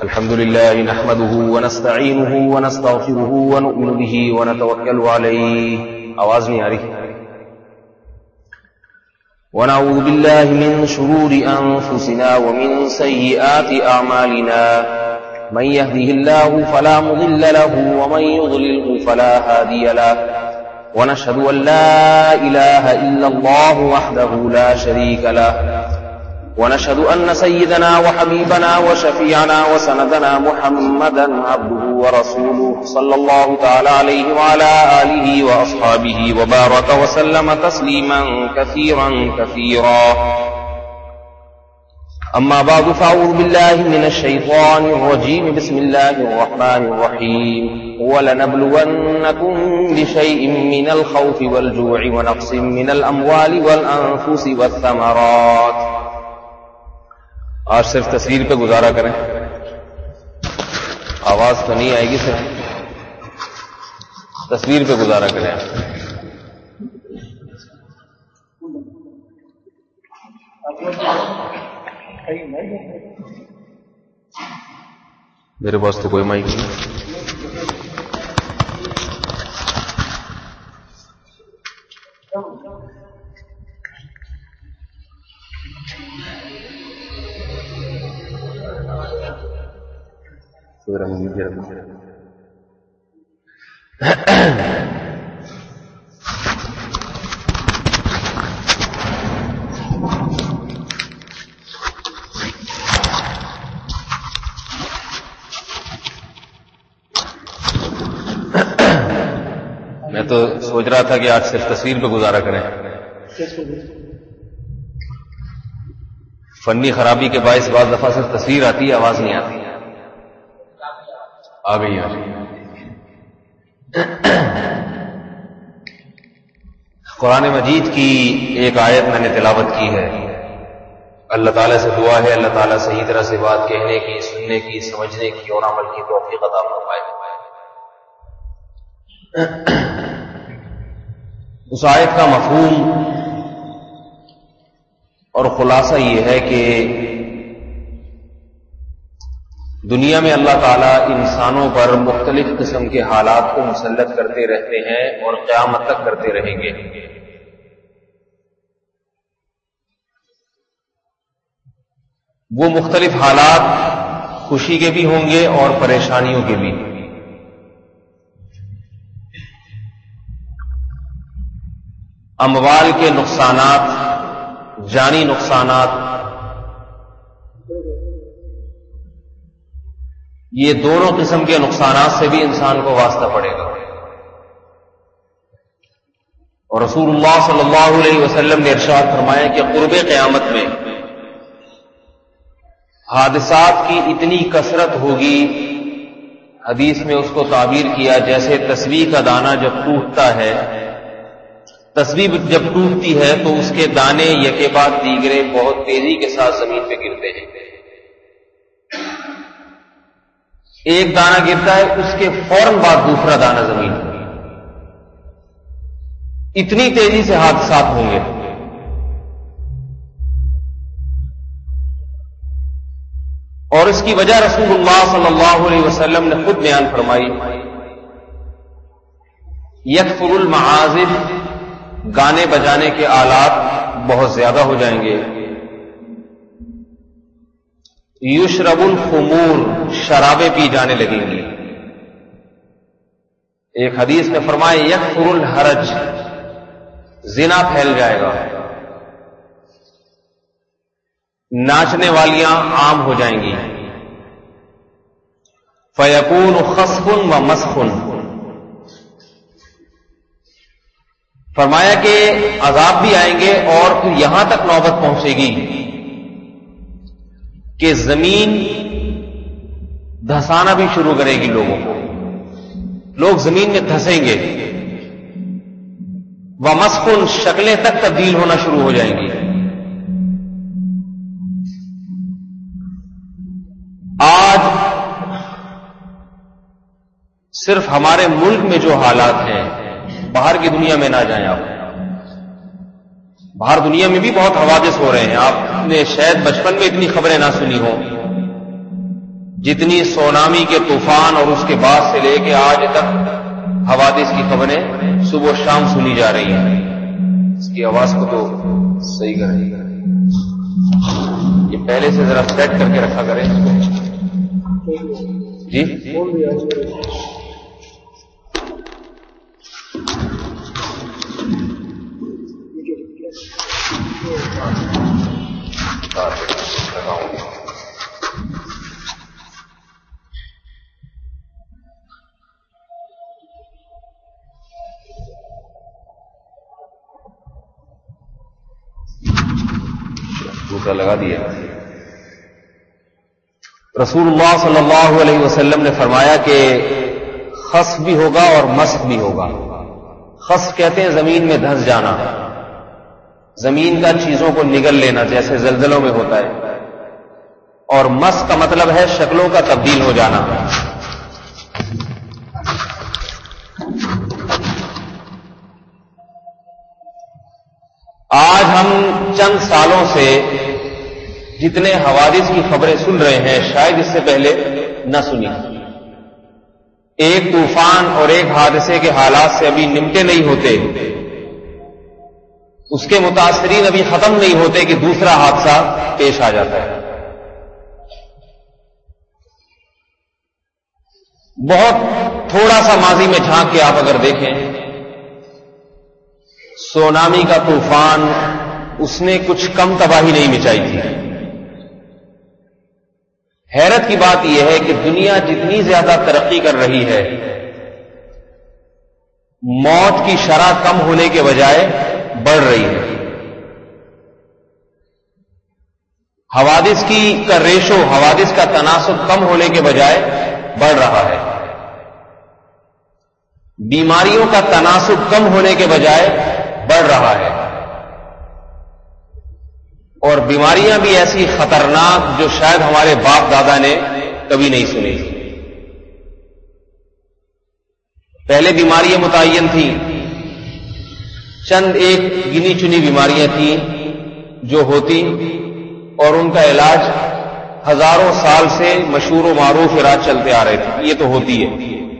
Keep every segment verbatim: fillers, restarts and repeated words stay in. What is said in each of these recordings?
الحمد لله نحمده ونستعينه ونستغفره ونؤمن به ونتوكل عليه. آواز نہیں آ رہی. ونعوذ بالله من شرور أنفسنا ومن سيئات أعمالنا من يهده الله فلا مضل له ومن يضلله فلا هادي له ونشهد أن لا إله إلا الله وحده لا شريك له ونشهد أن سيدنا وحبيبنا وشفيعنا وسندنا محمدا عبده ورسوله صلى الله تعالى عليه وعلى آله وأصحابه وبارك وسلم تسليما كثيرا كثيرا. أما بعد فأعوذ بالله من الشيطان الرجيم. بسم الله الرحمن الرحيم. وَلَنَبْلُوَنَّكُمْ بِشَيْءٍ مِّنَ الْخَوْفِ وَالْجُوعِ وَنَقْصٍ مِّنَ الْأَمْوَالِ وَالْأَنفُسِ وَالثَّمَرَاتِ. آج صرف تصویر پہ گزارا کریں. آواز تو نہیں آئے گی، صرف تصویر پہ گزارا کریں. میرے پاس تو کوئی مائک نہیں. میں تو سوچ رہا تھا کہ آج صرف تصویر پہ گزارا کریں. فنی خرابی کے باعث بعض دفعہ صرف تصویر آتی ہے، آواز نہیں آتی. آ گئی آ گئی. قرآن مجید کی ایک آیت میں نے تلاوت کی ہے. اللہ تعالیٰ سے دعا ہے اللہ تعالیٰ صحیح طرح سے بات کہنے کی، سننے کی، سمجھنے کی اور عمل کی توفیق عطا فرمائے. اس آیت کا مفہوم اور خلاصہ یہ ہے کہ دنیا میں اللہ تعالیٰ انسانوں پر مختلف قسم کے حالات کو مسلط کرتے رہتے ہیں اور قیامت تک کرتے رہیں گے. وہ مختلف حالات خوشی کے بھی ہوں گے اور پریشانیوں کے بھی. اموال کے نقصانات، جانی نقصانات، یہ دونوں قسم کے نقصانات سے بھی انسان کو واسطہ پڑے گا. اور رسول اللہ صلی اللہ علیہ وسلم نے ارشاد فرمایا کہ قرب قیامت میں حادثات کی اتنی کثرت ہوگی، حدیث میں اس کو تعبیر کیا جیسے تسبیح کا دانہ جب ٹوٹتا ہے، تسبیح جب ٹوٹتی ہے تو اس کے دانے یکے بعد دیگرے بہت تیزی کے ساتھ زمین پہ گرتے ہیں. ایک دانہ گرتا ہے، اس کے فوراً بعد دوسرا دانہ زمین پہ. اتنی تیزی سے حادثات ہوں گے. اور اس کی وجہ رسول اللہ صلی اللہ علیہ وسلم نے خود بیان فرمائی. یکثر المعازف، گانے بجانے کے آلات بہت زیادہ ہو جائیں گے. یشرب الخمور، شرابیں پی جانے لگیں گی. ایک حدیث میں فرمائے یکثر الحرج، زنا پھیل جائے گا. ناچنے والیاں عام ہو جائیں گی. فیکون خسف و مسخ، فرمایا کہ عذاب بھی آئیں گے اور پھر یہاں تک نوبت پہنچے گی کہ زمین دھسانا بھی شروع کرے گی لوگوں کو. لوگ زمین میں دھسیں گے. ومسخ، شکلیں تک تبدیل ہونا شروع ہو جائیں گی. آج صرف ہمارے ملک میں جو حالات ہیں، باہر کی دنیا میں نہ جائیں آپ. باہر دنیا میں بھی بہت حوادث ہو رہے ہیں. آپ نے شاید بچپن میں اتنی خبریں نہ سنی ہوں. جتنی سونامی کے طوفان اور اس کے بعد سے لے کے آج تک حوادث کی خبریں صبح و شام سنی جا رہی ہیں. اس کی آواز کو تو صحیح کریں, یہ پہلے سے ذرا سیٹ کر کے رکھا کریں اس کو. جی دوسرا لگا دیا. رسول اللہ صلی اللہ علیہ وسلم نے فرمایا کہ خسف بھی ہوگا اور مسخ بھی ہوگا. خسف کہتے ہیں زمین میں دھنس جانا, زمین کا چیزوں کو نگل لینا جیسے زلزلوں میں ہوتا ہے, اور مسخ کا مطلب ہے شکلوں کا تبدیل ہو جانا. آج ہم چند سالوں سے جتنے حوادث کی خبریں سن رہے ہیں شاید اس سے پہلے نہ سنی. ایک طوفان اور ایک حادثے کے حالات سے ابھی نمٹے نہیں ہوتے, اس کے متاثرین ابھی ختم نہیں ہوتے کہ دوسرا حادثہ پیش آ جاتا ہے. بہت تھوڑا سا ماضی میں جھانک کے آپ اگر دیکھیں, سونامی کا طوفان اس نے کچھ کم تباہی نہیں مچائی تھی. حیرت کی بات یہ ہے کہ دنیا جتنی زیادہ ترقی کر رہی ہے, موت کی شرح کم ہونے کے بجائے بڑھ رہی ہے. حوادث کی کا ریشو, حوادث کا تناسب کم ہونے کے بجائے بڑھ رہا ہے. بیماریوں کا تناسب کم ہونے کے بجائے بڑھ رہا ہے. اور بیماریاں بھی ایسی خطرناک جو شاید ہمارے باپ دادا نے کبھی نہیں سنی. پہلے بیماریاں متعین تھیں, چند ایک گنی چنی بیماریاں تھیں جو ہوتی, اور ان کا علاج ہزاروں سال سے مشہور و معروف علاج چلتے آ رہے تھے. یہ تو ہوتی ہے.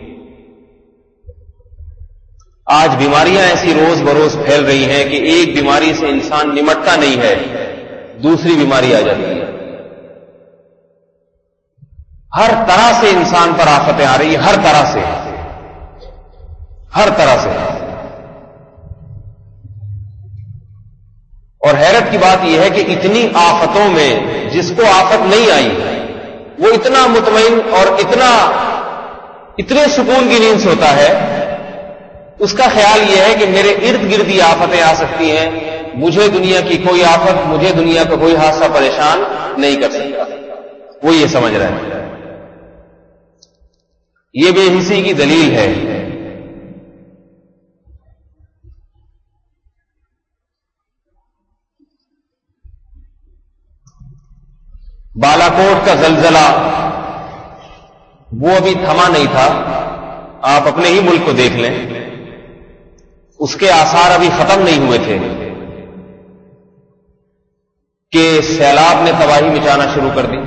آج بیماریاں ایسی روز بروز پھیل رہی ہیں کہ ایک بیماری سے انسان نمٹتا نہیں ہے, دوسری بیماری آ جاتی ہے. ہر طرح سے انسان پر آفتیں آ رہی ہیں, ہر طرح سے, ہر طرح سے. اور حیرت کی بات یہ ہے کہ اتنی آفتوں میں جس کو آفت نہیں آئی وہ اتنا مطمئن اور اتنا اتنے سکون کی نیند سوتا ہے, اس کا خیال یہ ہے کہ میرے ارد گرد ہی آفتیں آ سکتی ہیں, مجھے دنیا کی کوئی آفت, مجھے دنیا کا کوئی حادثہ پریشان نہیں کر سکتا. وہ یہ سمجھ رہے ہیں. یہ بے حسی کی دلیل ہے. بالا کوٹ کا زلزلہ وہ ابھی تھما نہیں تھا, آپ اپنے ہی ملک کو دیکھ لیں, اس کے آثار ابھی ختم نہیں ہوئے تھے کہ سیلاب نے تباہی مچانا شروع کر دی.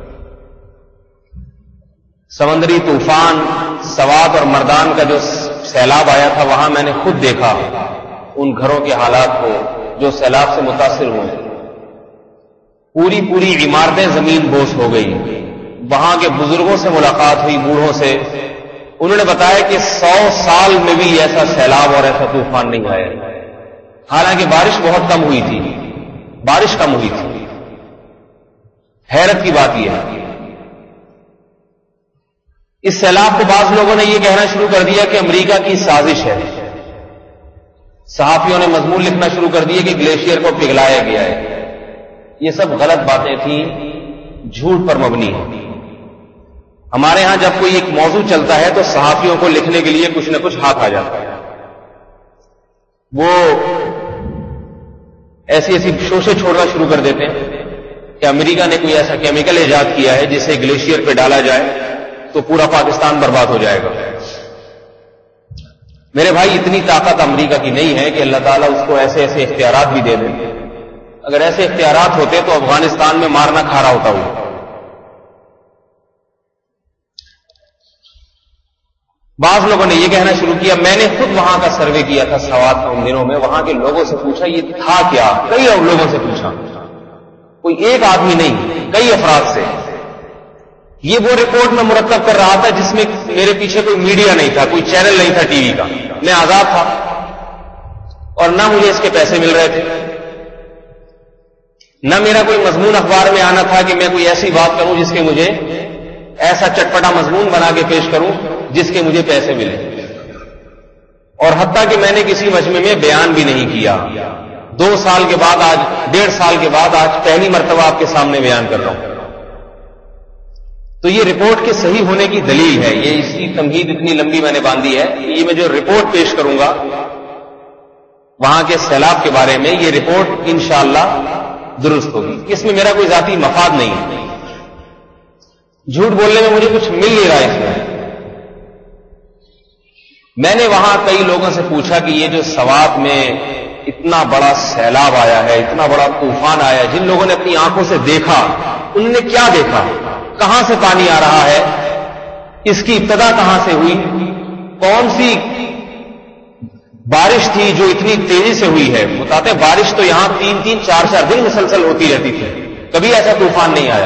سمندری طوفان سوات اور مردان کا جو سیلاب آیا تھا, وہاں میں نے خود دیکھا ان گھروں کے حالات کو جو سیلاب سے متاثر ہوئے. پوری پوری عمارتیں زمین بوس ہو گئی. وہاں کے بزرگوں سے ملاقات ہوئی, بوڑھوں سے, انہوں نے بتایا کہ سو سال میں بھی ایسا سیلاب اور ایسا طوفان نہیں آیا. حالانکہ بارش بہت کم ہوئی تھی, بارش کم ہوئی تھی. حیرت کی بات یہ ہے, اس سیلاب کو بعض لوگوں نے یہ کہنا شروع کر دیا کہ امریکہ کی سازش ہے. صحافیوں نے مضمون لکھنا شروع کر دیے کہ گلیشیئر کو پگھلایا گیا ہے. یہ سب غلط باتیں تھیں, جھوٹ پر مبنی ہیں. ہمارے ہاں جب کوئی ایک موضوع چلتا ہے تو صحافیوں کو لکھنے کے لیے کچھ نہ کچھ ہاتھ آ جاتا ہے. وہ ایسی ایسی شوشے چھوڑنا شروع کر دیتے ہیں کہ امریکہ نے کوئی ایسا کیمیکل ایجاد کیا ہے جسے گلیشیئر پہ ڈالا جائے تو پورا پاکستان برباد ہو جائے گا. میرے بھائی, اتنی طاقت امریکہ کی نہیں ہے کہ اللہ تعالیٰ اس کو ایسے ایسے اختیارات بھی دے دیں. اگر ایسے اختیارات ہوتے تو افغانستان میں مارنا کھا رہا ہوتا ہوں. بعض لوگوں نے یہ کہنا شروع کیا میں نے خود وہاں کا سروے کیا تھا سوات کا ان دنوں میں، وہاں کے لوگوں سے پوچھا یہ تھا کیا، کئی لوگوں سے پوچھا، کوئی ایک آدمی نہیں، کئی افراد سے. یہ وہ رپورٹ میں مرتب کر رہا تھا جس میں میرے پیچھے کوئی میڈیا نہیں تھا، کوئی چینل نہیں تھا ٹی وی کا، میں آزاد تھا اور نہ مجھے اس کے پیسے مل رہے تھے، نہ میرا کوئی مضمون اخبار میں آنا تھا کہ میں کوئی ایسی بات کروں جس کے مجھے ایسا چٹپٹا مضمون بنا کے پیش کروں جس کے مجھے پیسے ملے. اور حتیٰ کہ میں نے کسی مجمع میں بیان بھی نہیں کیا. دو سال کے بعد آج ڈیڑھ سال کے بعد آج پہلی مرتبہ آپ کے سامنے بیان کر رہا ہوں. تو یہ رپورٹ کے صحیح ہونے کی دلیل ہے. یہ اس کی تمہید اتنی لمبی میں نے باندھی ہے کہ یہ میں جو رپورٹ پیش کروں گا وہاں کے سیلاب کے بارے میں، یہ رپورٹ انشاءاللہ درست ہوگی. اس میں میرا کوئی ذاتی مفاد نہیں ہے، جھوٹ بولنے میں مجھے کچھ مل نہیں رہا ہے اس میں. میں نے وہاں کئی لوگوں سے پوچھا کہ یہ جو سوات میں اتنا بڑا سیلاب آیا ہے، اتنا بڑا طوفان آیا، جن لوگوں نے اپنی آنکھوں سے دیکھا ان نے کیا دیکھا، کہاں سے پانی آ رہا ہے، اس کی ابتدا کہاں سے ہوئی، کون سی بارش تھی جو اتنی تیزی سے ہوئی ہے. بتاتے ہیں بارش تو یہاں تین تین چار چار دن مسلسل ہوتی رہتی تھی، کبھی ایسا طوفان نہیں آیا.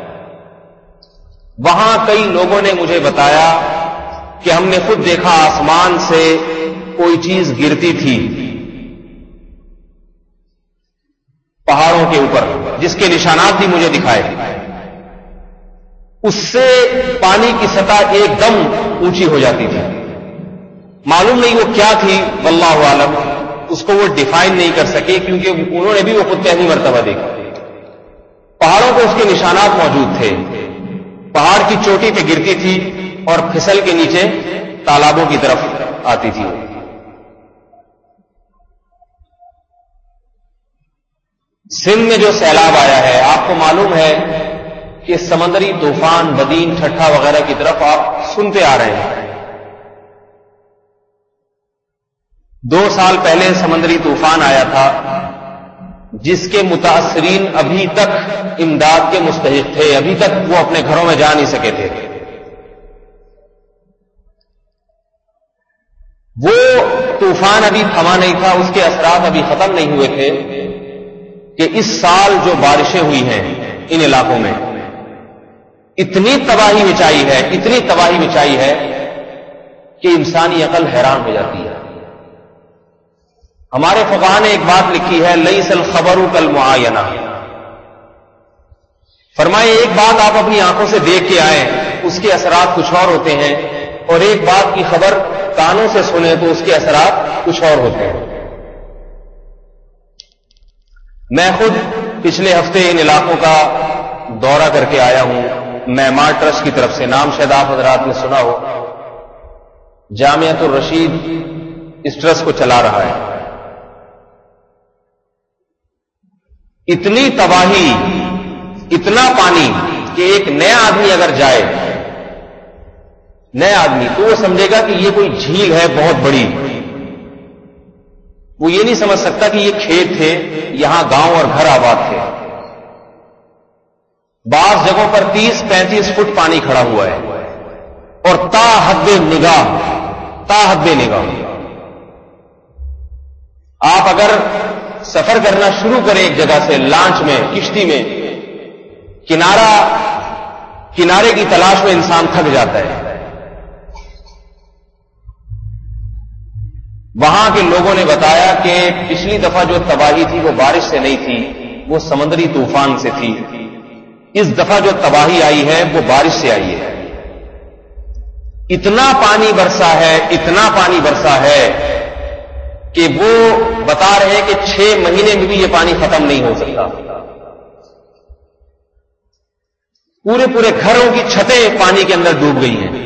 وہاں کئی لوگوں نے مجھے بتایا کہ ہم نے خود دیکھا آسمان سے کوئی چیز گرتی تھی پہاڑوں کے اوپر، جس کے نشانات بھی مجھے دکھائے. اس سے پانی کی سطح ایک دم اونچی ہو جاتی تھی. معلوم نہیں وہ کیا تھی، واللہ عالم، اس کو وہ ڈیفائن نہیں کر سکے کیونکہ انہوں نے بھی وہ خود پہلی مرتبہ دیکھا. پہاڑوں کو اس کے نشانات موجود تھے، پہاڑ کی چوٹی پہ گرتی تھی اور پھسل کے نیچے تالابوں کی طرف آتی تھی. سندھ میں جو سیلاب آیا ہے، آپ کو معلوم ہے کہ سمندری طوفان، بدین، ٹھٹھا وغیرہ کی طرف آپ سنتے آ رہے ہیں. دو سال پہلے سمندری طوفان آیا تھا جس کے متاثرین ابھی تک امداد کے مستحق تھے، ابھی تک وہ اپنے گھروں میں جا نہیں سکے تھے. وہ طوفان ابھی تھما نہیں تھا، اس کے اثرات ابھی ختم نہیں ہوئے تھے کہ اس سال جو بارشیں ہوئی ہیں ان علاقوں میں اتنی تباہی مچائی ہے، اتنی تباہی مچائی ہے کہ انسانی عقل حیران ہو جاتی ہے. ہمارے فقہاء نے ایک بات لکھی ہے، لیس الخبر کالمعاینہ. فرمائے ایک بات آپ اپنی آنکھوں سے دیکھ کے آئیں، اس کے اثرات کچھ اور ہوتے ہیں، اور ایک بات کی خبر کانوں سے سنیں تو اس کے اثرات کچھ اور ہوتے ہیں. میں خود پچھلے ہفتے ان علاقوں کا دورہ کر کے آیا ہوں. معمار ٹرسٹ کی طرف سے، نام شاید آپ حضرات نے سنا ہو، جامعۃ الرشید اس ٹرسٹ کو چلا رہا ہے. اتنی تباہی، اتنا پانی کہ ایک نیا آدمی اگر جائے، نیا آدمی، تو وہ سمجھے گا کہ یہ کوئی جھیل ہے بہت بڑی. وہ یہ نہیں سمجھ سکتا کہ یہ کھیت تھے، یہاں گاؤں اور گھر آباد تھے. بعض جگہوں پر تیس پینتیس فٹ پانی کھڑا ہوا ہے اور تا حد نگاہ، تا حد نگاہ. آپ اگر سفر کرنا شروع کریں ایک جگہ سے، لانچ میں، کشتی میں، کنارہ کنارے کی تلاش میں انسان تھک جاتا ہے. وہاں کے لوگوں نے بتایا کہ پچھلی دفعہ جو تباہی تھی وہ بارش سے نہیں تھی، وہ سمندری طوفان سے تھی. اس دفعہ جو تباہی آئی ہے وہ بارش سے آئی ہے. اتنا پانی برسا ہے، اتنا پانی برسا ہے کہ وہ بتا رہے ہیں کہ چھ مہینے میں بھی یہ پانی ختم نہیں ہو سکتا. پورے پورے گھروں کی چھتیں پانی کے اندر ڈوب گئی ہیں.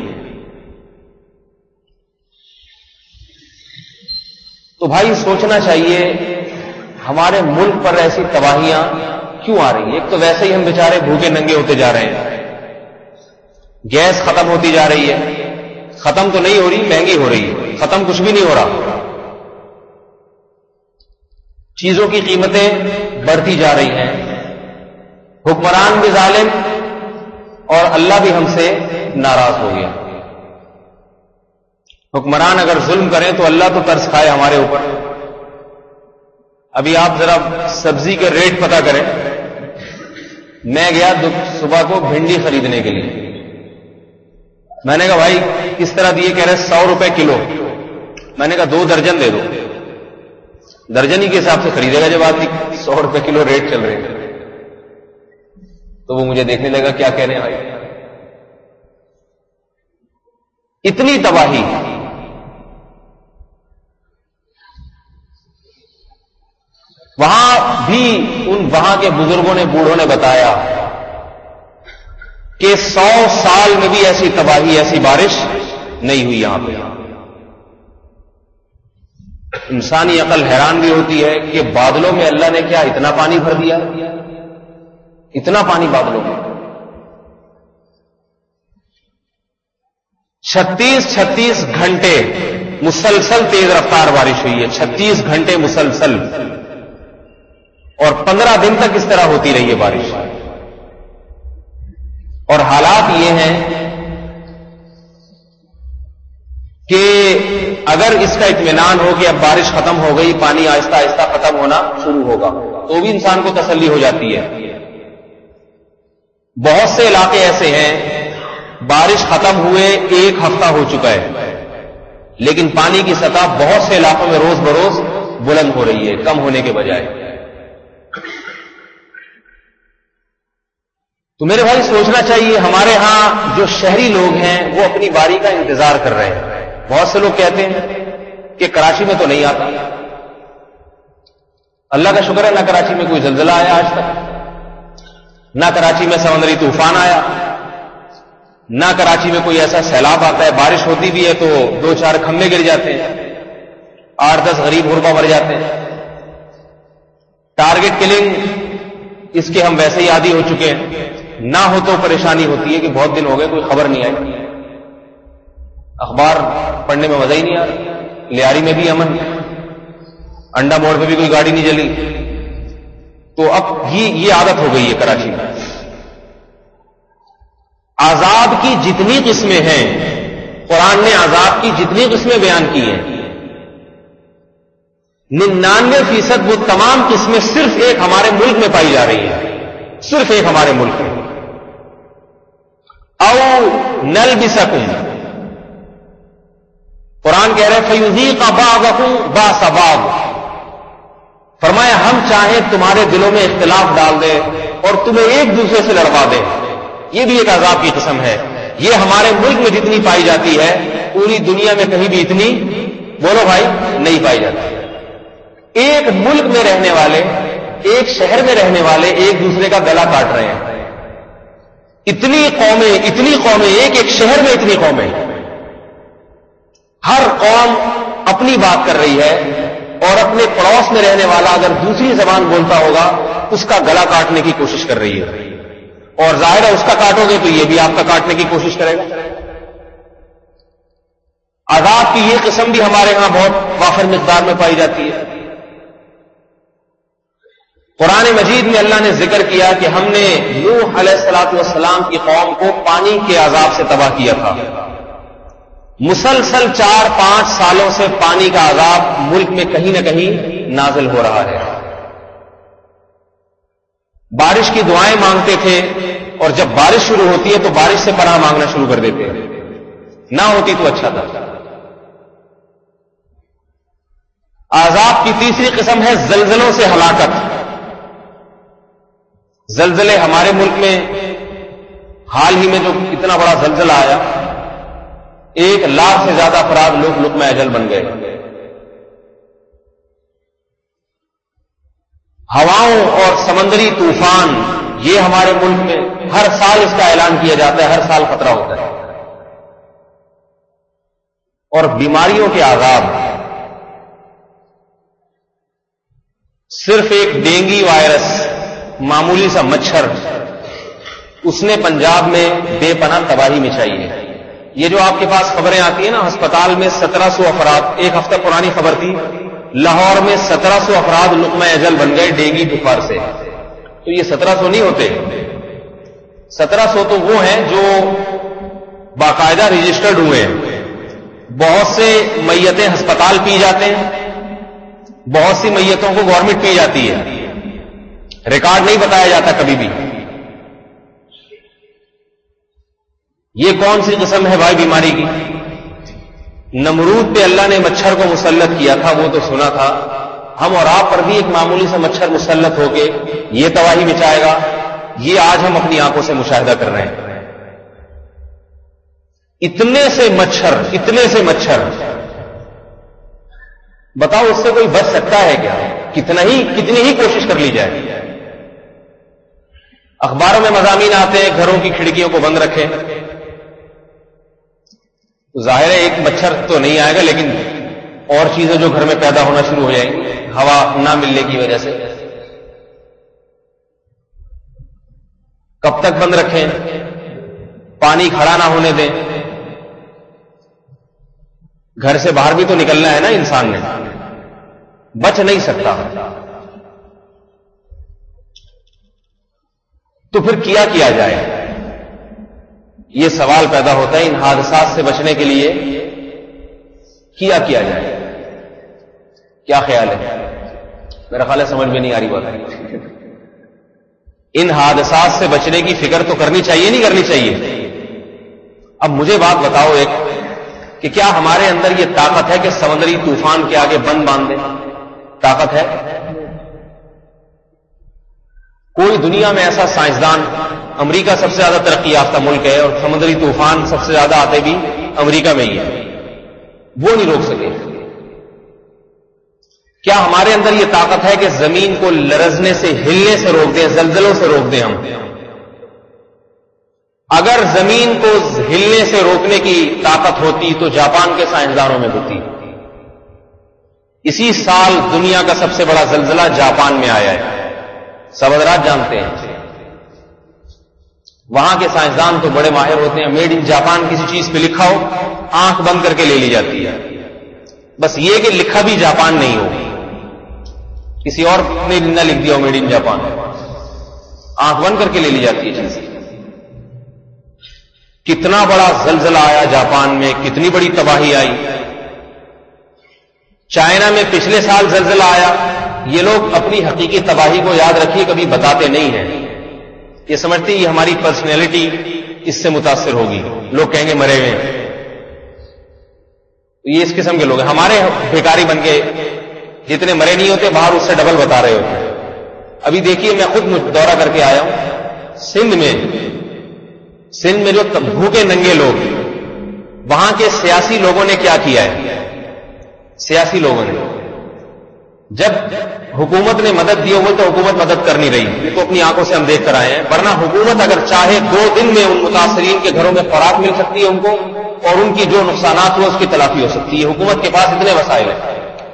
تو بھائی سوچنا چاہیے ہمارے ملک پر ایسی تباہیاں کیوں آ رہی ہیں. ایک تو ویسے ہی ہم بیچارے بھوکے ننگے ہوتے جا رہے ہیں، گیس ختم ہوتی جا رہی ہے، ختم تو نہیں ہو رہی، مہنگی ہو رہی ہے، ختم کچھ بھی نہیں ہو رہا. چیزوں کی قیمتیں بڑھتی جا رہی ہیں، حکمران بھی ظالم اور اللہ بھی ہم سے ناراض ہو گیا. حکمران اگر ظلم کریں تو اللہ تو ترس کھائے ہمارے اوپر. ابھی آپ ذرا سبزی کے ریٹ پتہ کریں. میں گیا صبح کو بھنڈی خریدنے کے لیے. میں نے کہا بھائی کس طرح دیے؟ کہہ رہے سو روپے کلو. میں نے کہا دو درجن دے دو. درجن ہی کے حساب سے خریدے گا جب آدمی سو روپے کلو ریٹ چل رہے ہیں. تو وہ مجھے دیکھنے لگا کیا کہہ رہے ہیں بھائی. اتنی تباہی. وہاں بھی ان وہاں کے بزرگوں نے بوڑھوں نے بتایا کہ سو سال میں بھی ایسی تباہی ایسی بارش نہیں ہوئی یہاں پہ. انسانی عقل حیران بھی ہوتی ہے کہ بادلوں میں اللہ نے کیا اتنا پانی بھر دیا, اتنا پانی بادلوں میں. چھتیس چھتیس گھنٹے مسلسل تیز رفتار بارش ہوئی ہے. چھتیس گھنٹے مسلسل, اور پندرہ دن تک اس طرح ہوتی رہی ہے بارش. اور حالات یہ ہیں کہ اگر اس کا اطمینان ہو کہ اب بارش ختم ہو گئی, پانی آہستہ آہستہ ختم ہونا شروع ہوگا, تو بھی انسان کو تسلی ہو جاتی ہے. بہت سے علاقے ایسے ہیں بارش ختم ہوئے ایک ہفتہ ہو چکا ہے, لیکن پانی کی سطح بہت سے علاقوں میں روز بروز بلند ہو رہی ہے, کم ہونے کے بجائے. تو میرے بھائی سوچنا چاہیے, ہمارے ہاں جو شہری لوگ ہیں وہ اپنی باری کا انتظار کر رہے ہیں. بہت سے لوگ کہتے ہیں کہ کراچی میں تو نہیں آتا. اللہ کا شکر ہے نہ کراچی میں کوئی زلزلہ آیا آج تک, نہ کراچی میں سمندری طوفان آیا, نہ کراچی میں کوئی ایسا سیلاب آتا ہے. بارش ہوتی بھی ہے تو دو چار کھمبے گر جاتے ہیں, آٹھ دس غریب غربا مر جاتے ہیں. ٹارگٹ کلنگ اس کے ہم ویسے ہی عادی ہو چکے ہیں. نہ ہو تو پریشانی ہوتی ہے کہ بہت دن ہو گئے کوئی خبر نہیں آئی, اخبار پڑھنے میں مزہ ہی نہیں آ رہا. لیاری میں بھی امن, انڈا موڑ پہ بھی کوئی گاڑی نہیں چلی. تو اب یہ یہ عادت ہو گئی ہے کراچی میں. عذاب کی جتنی قسمیں ہیں, قرآن نے عذاب کی جتنی قسمیں بیان کی ہیں, ننانوے فیصد وہ تمام قسمیں صرف ایک ہمارے ملک میں پائی جا رہی ہیں, صرف ایک ہمارے ملک میں. او نلبسکم, قرآن کہہ رہے فیذیق بعضکم باس بعض, فرمایا ہم چاہیں تمہارے دلوں میں اختلاف ڈال دیں اور تمہیں ایک دوسرے سے لڑوا دیں. یہ بھی ایک عذاب کی قسم ہے. یہ ہمارے ملک میں جتنی پائی جاتی ہے پوری دنیا میں کہیں بھی اتنی, بولو بھائی, نہیں پائی جاتی. ایک ملک میں رہنے والے, ایک شہر میں رہنے والے ایک دوسرے کا گلا کاٹ رہے ہیں. اتنی قومیں, اتنی قومیں, ایک ایک شہر میں اتنی قومیں, ہر قوم اپنی بات کر رہی ہے, اور اپنے پڑوس میں رہنے والا اگر دوسری زبان بولتا ہوگا اس کا گلا کاٹنے کی کوشش کر رہی ہے. اور ظاہر ہے اس کا کاٹو گے تو یہ بھی آپ کا کاٹنے کی کوشش کرے گا. عذاب کی یہ قسم بھی ہمارے ہاں بہت وافر مقدار میں پائی جاتی ہے. قرآن مجید میں اللہ نے ذکر کیا کہ ہم نے نوح علیہ الصلوۃ والسلام کی قوم کو پانی کے عذاب سے تباہ کیا تھا. مسلسل چار پانچ سالوں سے پانی کا عذاب ملک میں کہیں نہ کہیں نازل ہو رہا ہے. بارش کی دعائیں مانگتے تھے, اور جب بارش شروع ہوتی ہے تو بارش سے پناہ مانگنا شروع کر دیتے ہیں, نہ ہوتی تو اچھا تھا. عذاب کی تیسری قسم ہے زلزلوں سے ہلاکت. زلزلے ہمارے ملک میں حال ہی میں جو اتنا بڑا زلزلہ آیا, ایک لاکھ سے زیادہ افراد لوگ لقمہ اجل بن گئے. ہواؤں اور سمندری طوفان, یہ ہمارے ملک میں ہر سال اس کا اعلان کیا جاتا ہے, ہر سال خطرہ ہوتا ہے. اور بیماریوں کے عذاب, صرف ایک ڈینگی وائرس, معمولی سا مچھر, اس نے پنجاب میں بے پناہ تباہی مچائی ہے. یہ جو آپ کے پاس خبریں آتی ہیں نا, ہسپتال میں سترہ سو افراد, ایک ہفتہ پرانی خبر تھی, لاہور میں سترہ سو افراد لقمہ اجل بن گئے ڈینگی بخار سے. تو یہ سترہ سو نہیں ہوتے, سترہ سو تو وہ ہیں جو باقاعدہ رجسٹرڈ ہوئے ہیں, بہت سے میتیں ہسپتال پی جاتے ہیں، بہت سی میتوں کو گورنمنٹ پی جاتی ہے، ریکارڈ نہیں بتایا جاتا کبھی بھی. یہ کون سی قسم ہے بھائی بیماری کی؟ نمرود پہ اللہ نے مچھر کو مسلط کیا تھا، وہ تو سنا تھا. ہم اور آپ پر بھی ایک معمولی سا مچھر مسلط ہو کے یہ تباہی مچائے گا، یہ آج ہم اپنی آنکھوں سے مشاہدہ کر رہے ہیں. اتنے سے مچھر، اتنے سے مچھر، بتاؤ اس سے کوئی بچ سکتا ہے کیا؟ کتنا ہی کتنی ہی کوشش کر لی جائے. اخباروں میں مضامین آتے ہیں گھروں کی کھڑکیوں کو بند رکھیں. ظاہر ہے ایک مچھر تو نہیں آئے گا، لیکن اور چیزیں جو گھر میں پیدا ہونا شروع ہو جائیں گی ہوا نہ ملنے کی وجہ سے. کب تک بند رکھیں؟ پانی کھڑا نہ ہونے دیں. گھر سے باہر بھی تو نکلنا ہے نا انسان نے، بچ نہیں سکتا. تو پھر کیا کیا جائے؟ یہ سوال پیدا ہوتا ہے ان حادثات سے بچنے کے لیے کیا کیا جائے. کیا خیال ہے؟ میرا خیال ہے سمجھ میں نہیں آ رہی بات. ان حادثات سے بچنے کی فکر تو کرنی چاہیے نہیں کرنی چاہیے؟ اب مجھے بات بتاؤ ایک کہ کیا ہمارے اندر یہ طاقت ہے کہ سمندری طوفان کے آگے بند باندھ دیں؟ طاقت ہے؟ کوئی دنیا میں ایسا سائنسدان، امریکہ سب سے زیادہ ترقی یافتہ ملک ہے اور سمندری طوفان سب سے زیادہ آتے بھی امریکہ میں ہی ہے، وہ نہیں روک سکے. کیا ہمارے اندر یہ طاقت ہے کہ زمین کو لرزنے سے، ہلنے سے روک دیں، زلزلوں سے روک دیں ہم؟ اگر زمین کو ہلنے سے روکنے کی طاقت ہوتی تو جاپان کے سائنسدانوں میں ہوتی. اسی سال دنیا کا سب سے بڑا زلزلہ جاپان میں آیا ہے، سب حضرات جانتے ہیں. وہاں کے سائنسدان تو بڑے ماہر ہوتے ہیں. میڈ ان جاپان کسی چیز پہ لکھا ہو، آنکھ بند کر کے لے لی جاتی ہے. بس یہ کہ لکھا بھی جاپان نہیں ہو، کسی اور نے نہ لکھ دیا ہو میڈ ان جاپان، آنکھ بند کر کے لے لی جاتی ہے چیز. کتنا بڑا زلزلہ آیا جاپان میں، کتنی بڑی تباہی آئی. چائنا میں پچھلے سال زلزلہ آیا. یہ لوگ اپنی حقیقی تباہی کو یاد رکھیے کبھی بتاتے نہیں ہیں. یہ سمجھتے ہیں یہ ہماری پرسنالٹی اس سے متاثر ہوگی، لوگ کہیں گے مرے ہوئے ہیں. یہ اس قسم کے لوگ ہیں. ہمارے بھیکاری بن کے جتنے مرے نہیں ہوتے باہر اس سے ڈبل بتا رہے ہوتے ہیں. ابھی دیکھیے میں خود دورہ کر کے آیا ہوں سندھ میں. سندھ میں جو بھوکے ننگے لوگ، وہاں کے سیاسی لوگوں نے کیا کیا ہے؟ سیاسی لوگوں نے جب حکومت نے مدد دی وہ تو حکومت مدد کر نہیں رہی، یہ تو اپنی آنکھوں سے ہم دیکھ کر آئے ہیں. ورنہ حکومت اگر چاہے دو دن میں ان متاثرین کے گھروں میں خوراک مل سکتی ہے ان کو، اور ان کی جو نقصانات ہوئے اس کی تلافی ہو سکتی ہے. حکومت کے پاس اتنے وسائل ہیں.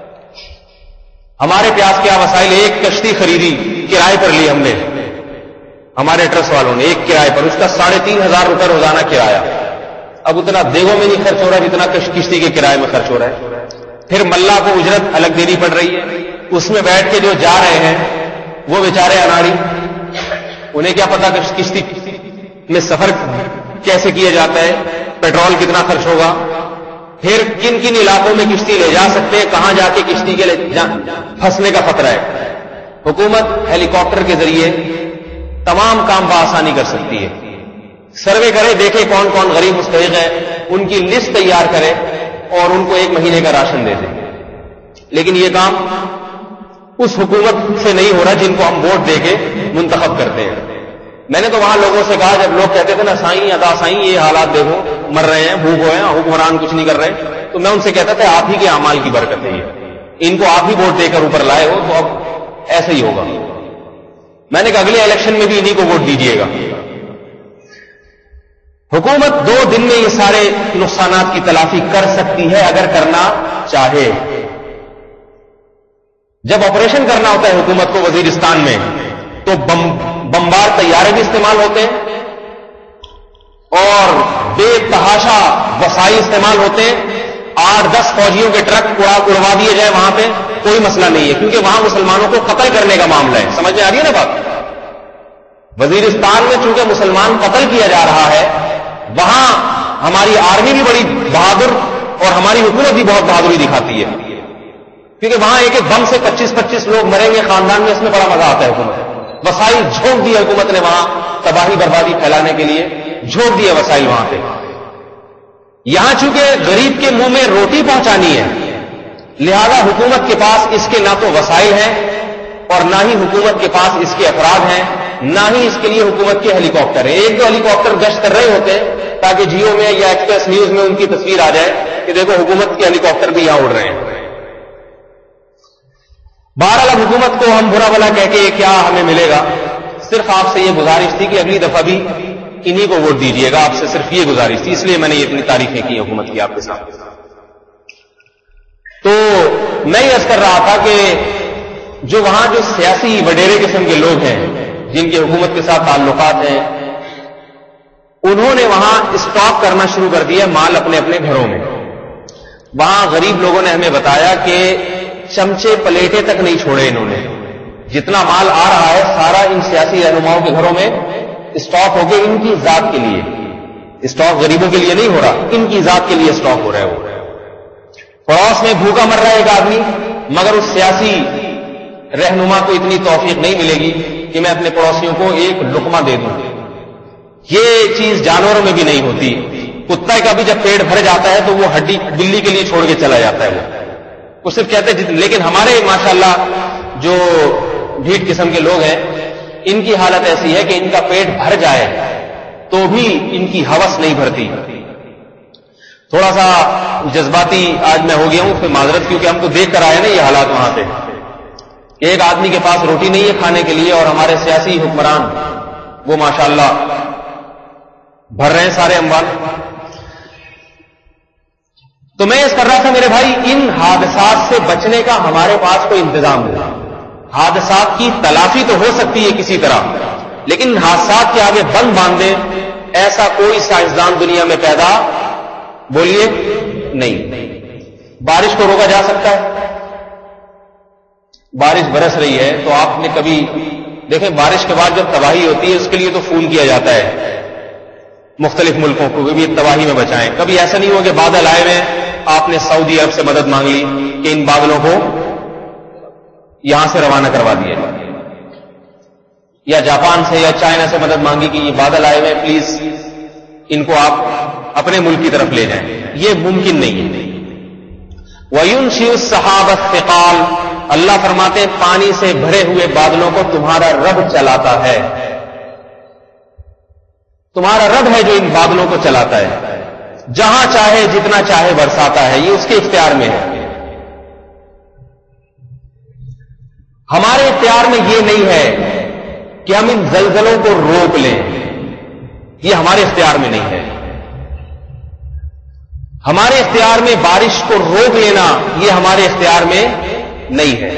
ہمارے پاس کیا وسائل؟ ایک کشتی خریدی، کرائے پر لی ہم نے، ہمارے ٹرسٹ والوں نے، ایک کرائے پر، اس کا ساڑھے تین ہزار روپے روزانہ کرایہ. اب اتنا دیگوں میں نہیں خرچ ہو رہا ہے جتنا کشتی کے کرائے میں خرچ ہو رہا ہے. پھر ملا کو اجرت الگ دینی پڑ رہی ہے. اس میں بیٹھ کے جو جا رہے ہیں وہ بیچارے اناڑی، انہیں کیا پتا کہ کشتی میں سفر کیسے کیا جاتا ہے، پیٹرول کتنا خرچ ہوگا، پھر کن کن علاقوں میں کشتی لے جا سکتے ہیں، کہاں جا کے کشتی کے پھنسنے کا خطرہ ہے. حکومت ہیلی کاپٹر کے ذریعے تمام کام بآسانی کر سکتی ہے. سروے کرے، دیکھے کون کون غریب مستحق ہے، ان کی لسٹ تیار کرے اور ان کو ایک مہینے کا راشن دے دے. لیکن یہ کام اس حکومت سے نہیں ہو رہا جن کو ہم ووٹ دے کے منتخب کرتے ہیں. میں نے تو وہاں لوگوں سے کہا، جب لوگ کہتے تھے نا سائیں ادا سائیں یہ حالات دیکھو، مر رہے ہیں، بھوک ہوئے ہیں، حکمران کچھ نہیں کر رہے، تو میں ان سے کہتا تھا آپ ہی کے اعمال کی برکت ہے، یہ ان کو آپ ہی ووٹ دے کر اوپر لائے ہو تو اب ایسا ہی ہوگا. میں نے کہا اگلے الیکشن میں بھی انہی کو ووٹ دیجیے گا. حکومت دو دن میں یہ سارے نقصانات کی تلافی کر سکتی ہے اگر کرنا چاہے. جب آپریشن کرنا ہوتا ہے حکومت کو وزیرستان میں تو بم بمبار طیارے بھی استعمال ہوتے ہیں اور بے تحاشا وسائل استعمال ہوتے ہیں. آٹھ دس فوجیوں کے ٹرک اڑا اڑوا دیے جائے وہاں پہ کوئی مسئلہ نہیں ہے، کیونکہ وہاں مسلمانوں کو قتل کرنے کا معاملہ ہے. سمجھ میں آ رہی ہے نا بات؟ وزیرستان میں چونکہ مسلمان قتل کیا جا رہا ہے، وہاں ہماری آرمی بھی بڑی بہادر اور ہماری حکومت بھی بہت بہادری دکھاتی ہے، کیونکہ وہاں ایک ایک بم سے پچیس پچیس لوگ مریں گے خاندان میں، اس میں بڑا مزہ آتا ہے۔ حکومت وسائل جھونک دیے، حکومت نے وہاں تباہی بربادی پھیلانے کے لیے جھونک دیے وسائل وہاں پہ۔ یہاں چونکہ غریب کے منہ میں روٹی پہنچانی ہے، لہذا حکومت کے پاس اس کے نہ تو وسائل ہیں اور نہ ہی حکومت کے پاس اس کے افراد ہیں، نہ ہی اس کے لیے حکومت کے ہیلی کاپٹر ہیں۔ ایک دو ہیلی کاپٹر گشت کر رہے ہوتے ہیں تاکہ جیو میں یا ایکسپریس نیوز میں ان کی تصویر آ جائے کہ دیکھو حکومت کے ہیلی کاپٹر بھی یہاں اڑ رہے ہیں۔ بہرحال اب حکومت کو ہم برا بھلا کہہ کے کیا ہمیں ملے گا؟ صرف آپ سے یہ گزارش تھی کہ اگلی دفعہ بھی انہی کو ووٹ دیجیے گا، آپ سے صرف یہ گزارش تھی، اس لیے میں نے یہ اتنی تعریفیں کی حکومت کی آپ کے ساتھ۔ تو میں یہ عرض کر رہا تھا کہ جو وہاں جو سیاسی وڈیرے قسم کے لوگ ہیں جن کے حکومت کے ساتھ تعلقات ہیں، انہوں نے وہاں اسٹاک کرنا شروع کر دیا مال اپنے اپنے گھروں میں۔ وہاں غریب لوگوں نے ہمیں بتایا کہ چمچے پلیٹیں تک نہیں چھوڑے انہوں نے، جتنا مال آ رہا ہے سارا ان سیاسی رہنماؤں کے گھروں میں اسٹاک ہو کے ان کی ذات کے لیے، اسٹاک غریبوں کے لیے نہیں ہو رہا، ان کی ذات کے لیے اسٹاک ہو رہا ہے۔ وہ پڑوس میں بھوکا مر رہا ہے ایک آدمی، مگر اس سیاسی رہنما کو اتنی توفیق نہیں ملے گی کہ میں اپنے پڑوسیوں کو ایک لقمہ دے دوں۔ یہ چیز جانوروں میں بھی نہیں ہوتی۔ کتا کا بھی جب پیٹ بھر جاتا ہے تو وہ ہڈی بلی کے لیے چھوڑ کے چلا جاتا ہے، وہ وہ صرف کہتے ہیں۔ لیکن ہمارے ماشاءاللہ جو ڈھیٹ قسم کے لوگ ہیں، ان کی حالت ایسی ہے کہ ان کا پیٹ بھر جائے تو بھی ان کی ہوس نہیں بھرتی۔ تھوڑا سا جذباتی آج میں ہو گیا ہوں، پھر معذرت، کیونکہ ہم تو دیکھ کر آئے نا یہ حالات وہاں پہ۔ ایک آدمی کے پاس روٹی نہیں ہے کھانے کے لیے اور ہمارے سیاسی حکمران وہ ماشاءاللہ بھر رہے ہیں سارے اموال۔ تو میں اس کر رہا تھا میرے بھائی، ان حادثات سے بچنے کا ہمارے پاس کوئی انتظام ہو۔ حادثات کی تلافی تو ہو سکتی ہے کسی طرح، لیکن حادثات کے آگے بند باندھے ایسا کوئی سائنسدان دنیا میں پیدا بولیے نہیں۔ بارش کو روکا جا سکتا ہے؟ بارش برس رہی ہے تو آپ نے کبھی دیکھیں بارش کے بعد جب تباہی ہوتی ہے اس کے لیے تو فون کیا جاتا ہے مختلف ملکوں کو کہ بھی تباہی میں بچائیں۔ کبھی ایسا نہیں ہو کہ بادل آئے ہوئے آپ نے سعودی عرب سے مدد مانگ لی کہ ان بادلوں کو یہاں سے روانہ کروا دیا جائے، یا جاپان سے یا چائنا سے مدد مانگی کہ یہ بادل آئے ہوئے پلیز ان کو آپ اپنے ملک کی طرف لے جائیں۔ یہ ممکن نہیں ہے۔ وَيُنشِئُ السَّحَابَ الثِّقَالَ، اللہ فرماتے ہیں پانی سے بھرے ہوئے بادلوں کو تمہارا رب چلاتا ہے۔ تمہارا رب ہے جو ان بادلوں کو چلاتا ہے، جہاں چاہے جتنا چاہے برساتا ہے، یہ اس کے اختیار میں ہے۔ ہمارے اختیار میں یہ نہیں ہے کہ ہم ان زلزلوں کو روک لیں، یہ ہمارے اختیار میں نہیں ہے۔ ہمارے اختیار میں بارش کو روک لینا یہ ہمارے اختیار میں نہیں ہے۔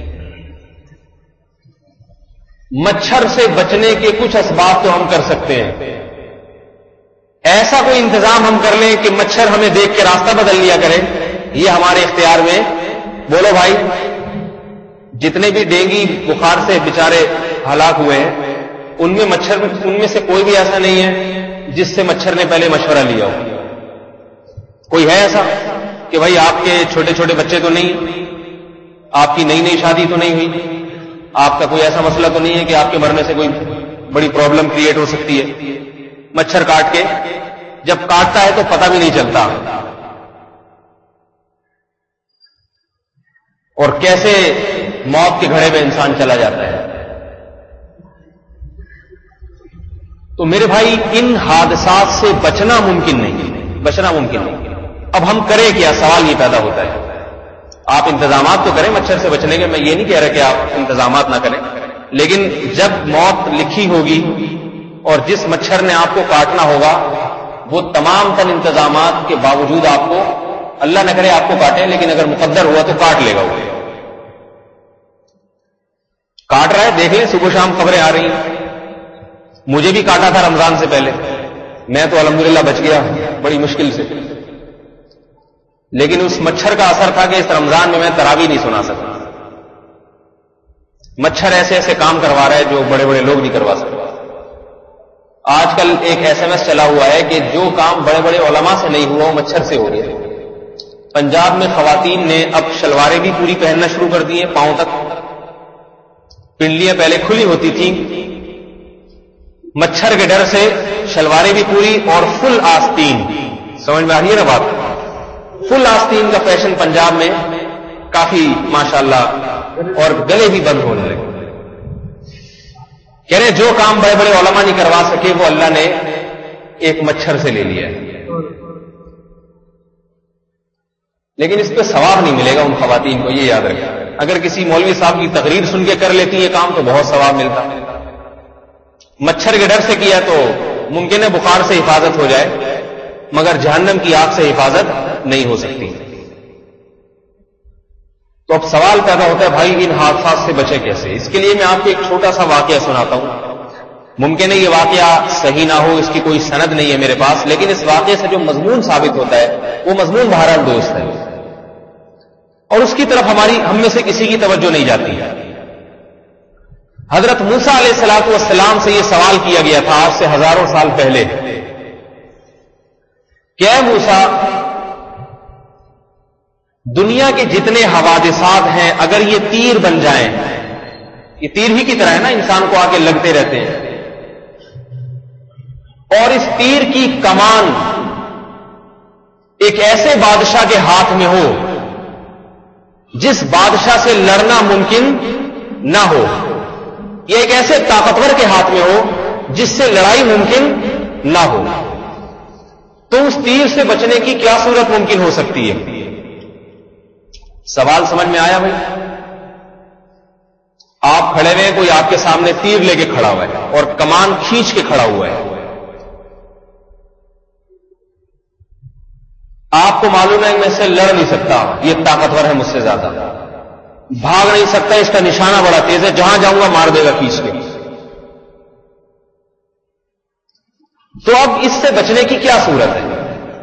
مچھر سے بچنے کے کچھ اسباب تو ہم کر سکتے ہیں، ایسا کوئی انتظام ہم کر لیں کہ مچھر ہمیں دیکھ کے راستہ بدل لیا کرے، یہ ہمارے اختیار میں۔ بولو بھائی، جتنے بھی ڈینگی بخار سے بیچارے ہلاک ہوئے ہیں ان میں مچھر ان میں سے کوئی بھی ایسا نہیں ہے جس سے مچھر نے پہلے مشورہ لیا ہو۔ کوئی ہے ایسا کہ بھائی آپ کے چھوٹے چھوٹے بچے تو نہیں، آپ کی نئی نئی شادی تو نہیں ہوئی، آپ کا کوئی ایسا مسئلہ تو نہیں ہے کہ آپ کے مرنے سے کوئی بڑی پرابلم کریٹ ہو سکتی ہے؟ مچھر کاٹ کے جب کاٹتا ہے تو پتہ بھی نہیں چلتا، اور کیسے موت کے گھڑے میں انسان چلا جاتا ہے۔ تو میرے بھائی ان حادثات سے بچنا ممکن نہیں، بچنا ممکن نہیں۔ اب ہم کریں کیا؟ سوال یہ پیدا ہوتا ہے۔ آپ انتظامات تو کریں مچھر سے بچنے کے، میں یہ نہیں کہہ رہا کہ آپ انتظامات نہ کریں، لیکن جب موت لکھی ہوگی اور جس مچھر نے آپ کو کاٹنا ہوگا وہ تمام تن انتظامات کے باوجود آپ کو، اللہ نہ کرے آپ کو کاٹیں، لیکن اگر مقدر ہوا تو کاٹ لے گا، وہ کاٹ رہا ہے۔ دیکھ لیں صبح شام خبریں آ رہی ہیں، مجھے بھی کاٹا تھا رمضان سے پہلے، میں تو الحمدللہ بچ گیا بڑی مشکل سے، لیکن اس مچھر کا اثر تھا کہ اس رمضان میں میں تراویح نہیں سنا سکتا۔ مچھر ایسے ایسے کام کروا رہا ہے جو بڑے بڑے لوگ نہیں کروا سکتے۔ آج کل ایک ایس ایم ایس چلا ہوا ہے کہ جو کام بڑے بڑے علماء سے نہیں ہوا وہ مچھر سے ہو گیا۔ پنجاب میں خواتین نے اب شلواریں بھی پوری پہننا شروع کر دی ہیں پاؤں تک. پنڈلیاں پہلے کھلی ہوتی تھیں, مچھر کے ڈر سے شلواریں بھی پوری اور فل آستین. سمجھ میں آ رہی ہے نا بات؟ فل آستین کا فیشن پنجاب میں کافی ماشاءاللہ, اور گلے بھی بند ہونے لگے. کہہ رہے جو کام بڑے بڑے علماء نہیں کروا سکے وہ اللہ نے ایک مچھر سے لے لیا ہے. لیکن اس پہ ثواب نہیں ملے گا ان خواتین کو, یہ یاد رکھیں. اگر کسی مولوی صاحب کی تقریر سن کے کر لیتی یہ کام تو بہت ثواب ملتا. مچھر کے ڈر سے کیا تو ممکن ہے بخار سے حفاظت ہو جائے, مگر جہنم کی آگ سے حفاظت نہیں ہو سکتی. تو اب سوال پیدا ہوتا ہے بھائی ان حادثات سے بچے کیسے؟ اس کے لیے میں آپ کو ایک چھوٹا سا واقعہ سناتا ہوں. ممکن ہے یہ واقعہ صحیح نہ ہو, اس کی کوئی سند نہیں ہے میرے پاس, لیکن اس واقعے سے جو مضمون ثابت ہوتا ہے وہ مضمون بہرحال درست ہے, اور اس کی طرف ہماری ہم میں سے کسی کی توجہ نہیں جاتی ہے. حضرت موسیٰ علیہ الصلوۃ والسلام سے یہ سوال کیا گیا تھا آج سے ہزاروں سال پہلے کہ اے موسیٰ, دنیا کے جتنے حوادثات ہیں اگر یہ تیر بن جائیں, یہ تیر ہی کی طرح ہے نا, انسان کو آگے لگتے رہتے ہیں, اور اس تیر کی کمان ایک ایسے بادشاہ کے ہاتھ میں ہو جس بادشاہ سے لڑنا ممکن نہ ہو, یا ایک ایسے طاقتور کے ہاتھ میں ہو جس سے لڑائی ممکن نہ ہو, تو اس تیر سے بچنے کی کیا صورت ممکن ہو سکتی ہے؟ سوال سمجھ میں آیا بھائی؟ آپ کھڑے ہوئے, کوئی آپ کے سامنے تیر لے کے کھڑا ہوا ہے اور کمان کھینچ کے کھڑا ہوا ہے. آپ کو معلوم ہے میں سے لڑ نہیں سکتا, یہ طاقتور ہے مجھ سے زیادہ, بھاگ نہیں سکتا, اس کا نشانہ بڑا تیز ہے, جہاں جاؤں گا مار دے گا کھینچ کے. تو اب اس سے بچنے کی کیا صورت ہے؟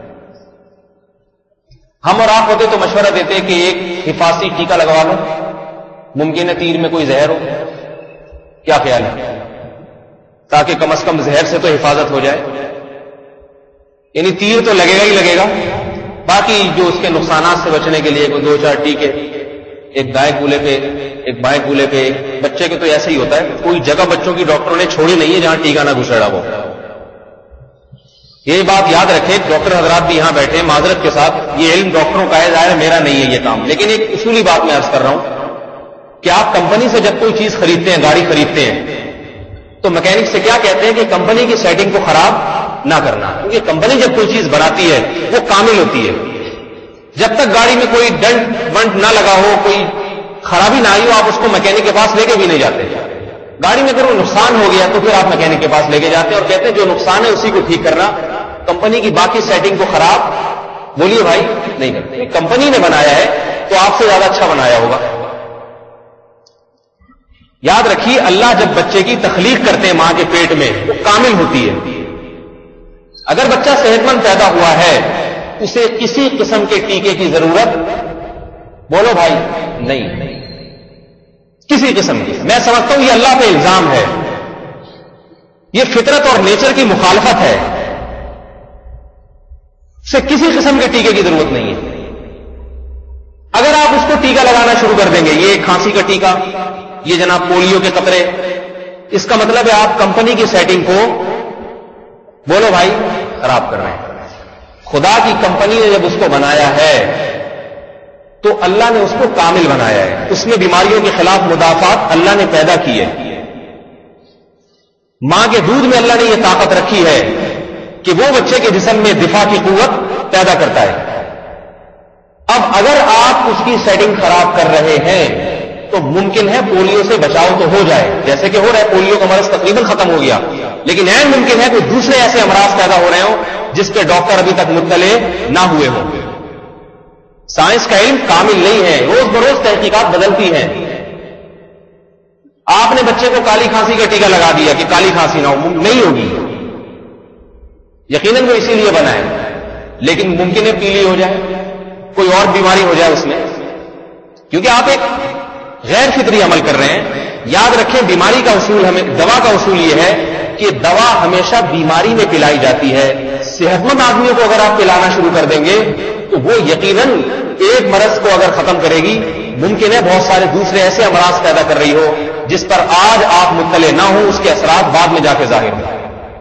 ہم اور آپ ہوتے تو مشورہ دیتے کہ ایک حفاظتی ٹیکہ لگوا لو, ممکن ہے تیر میں کوئی زہر ہو, کیا خیال ہے؟ تاکہ کم از کم زہر سے تو حفاظت ہو جائے. یعنی تیر تو لگے گا ہی لگے گا, باقی جو اس کے نقصانات سے بچنے کے لیے کوئی دو چار ٹیکے, ایک دائیں کولے پہ ایک بائیں کولے پہ. بچے کے تو ایسے ہی ہوتا ہے, کوئی جگہ بچوں کی ڈاکٹروں نے چھوڑی نہیں ہے جہاں ٹیکہ نہ گھسڑا ہو. یہ بات یاد رکھیں, ڈاکٹر حضرات بھی یہاں بیٹھے ہیں معذرت کے ساتھ, یہ علم ڈاکٹروں کا ہے, ظاہر میرا نہیں ہے یہ کام, لیکن ایک اصولی بات میں عرض کر رہا ہوں کہ آپ کمپنی سے جب کوئی چیز خریدتے ہیں, گاڑی خریدتے ہیں, تو میکینک سے کیا کہتے ہیں کہ کمپنی کی سیٹنگ کو خراب نہ کرنا, کیونکہ کمپنی جب کوئی چیز بناتی ہے وہ کامل ہوتی ہے. جب تک گاڑی میں کوئی ڈنٹ ونٹ نہ لگا ہو, کوئی خرابی نہ آئی ہو, آپ اس کو میکینک کے پاس لے کے بھی نہیں جاتے. گاڑی میں اگر وہ نقصان ہو گیا تو پھر آپ میکینک کے پاس لے کے جاتے ہیں اور کہتے ہیں جو نقصان ہے اسی کو ٹھیک کرنا, کمپنی کی باقی سیٹنگ کو خراب بولیے بھائی نہیں کرتے. کمپنی نے بنایا ہے تو آپ سے زیادہ اچھا بنایا ہوگا. یاد رکھیے, اللہ جب بچے کی تخلیق کرتے ہیں ماں کے پیٹ میں وہ کامل ہوتی ہے. اگر بچہ صحت مند پیدا ہوا ہے اسے کسی قسم کے ٹیکے کی ضرورت, بولو بھائی, نہیں, کسی قسم کی. میں سمجھتا ہوں یہ اللہ پہ الزام ہے, یہ فطرت اور نیچر کی مخالفت ہے. اسے کسی قسم کے ٹیکے کی ضرورت نہیں ہے. اگر آپ اس کو ٹیکہ لگانا شروع کر دیں گے, یہ کھانسی کا ٹیکہ, یہ جناب پولیو کے قطرے, اس کا مطلب ہے آپ کمپنی کی سیٹنگ کو, بولو بھائی, خراب کر رہے ہیں. خدا کی کمپنی نے جب اس کو بنایا ہے تو اللہ نے اس کو کامل بنایا ہے, اس میں بیماریوں کے خلاف مدافعات اللہ نے پیدا کی ہے. ماں کے دودھ میں اللہ نے یہ طاقت رکھی ہے کہ وہ بچے کے جسم میں دفاع کی قوت پیدا کرتا ہے. اب اگر آپ اس کی سیٹنگ خراب کر رہے ہیں تو ممکن ہے پولیو سے بچاؤ تو ہو جائے, جیسے کہ ہو رہا ہے, پولیو کا مرض تقریباً ختم ہو گیا, لیکن این ممکن ہے کہ دوسرے ایسے امراض پیدا ہو رہے ہوں جس پہ ڈاکٹر ابھی تک مطلع نہ ہوئے ہوں. سائنس کا علم کامل نہیں ہے, روز بروز تحقیقات بدلتی ہیں. آپ نے بچے کو کالی کھانسی کا ٹیکہ لگا دیا کہ کالی کھانسی نہ ہو, نہیں ہوگی, یقیناً وہ اسی لیے بنا ہے, لیکن ممکن ہے پیلی ہو جائے, کوئی اور بیماری ہو جائے اس میں, کیونکہ آپ ایک غیر فطری عمل کر رہے ہیں. یاد رکھیں, بیماری کا اصول, ہمیں دوا کا اصول یہ ہے کہ دوا ہمیشہ بیماری میں پلائی جاتی ہے. صحت مند آدمیوں کو اگر آپ پلانا شروع کر دیں گے تو وہ یقیناً ایک مرض کو اگر ختم کرے گی ممکن ہے بہت سارے دوسرے ایسے امراض پیدا کر رہی ہو جس پر آج آپ مطلع نہ ہوں، اس کے اثرات بعد میں جا کے ظاہر ہوں۔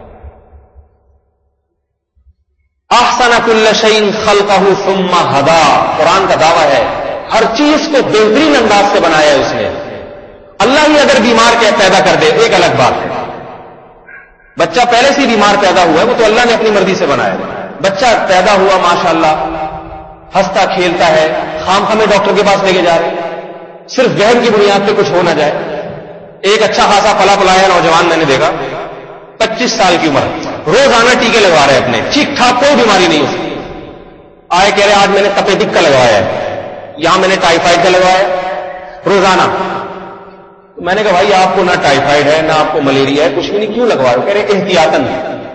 احسن کل شیء خلقہ ثم ہدی، قرآن کا دعویٰ ہے ہر چیز کو بہترین انداز سے بنایا ہے اس نے۔ اللہ ہی اگر بیمار کے پیدا کر دے ایک الگ بات ہے، بچہ پہلے سے بیمار پیدا ہوا ہے وہ تو اللہ نے اپنی مرضی سے بنایا ہے۔ بچہ پیدا ہوا ماشاءاللہ ہنستا کھیلتا ہے، خام خامے ڈاکٹر کے پاس لے کے جا رہے ہیں، صرف وہم کی بنیاد پہ کچھ ہو نہ جائے۔ ایک اچھا خاصا پلا پلایا نوجوان میں نے دیکھا، پچیس سال کی عمر، روزانہ ٹیکے لگوا رہے اپنے، ٹھیک ٹھاک کوئی بیماری نہیں اس کی۔ آئے کہہ رہے آج میں نے تپیٹک کا لگوایا ہے، یہاں میں نے ٹائیفائڈ کا لگوایا ہے روزانہ۔ تو میں نے کہا بھائی آپ کو نہ ٹائیفائڈ ہے نہ آپ کو ملیریا ہے، کچھ بھی نہیں، کیوں لگوا رہے؟ کہہ رہے احتیاطاً۔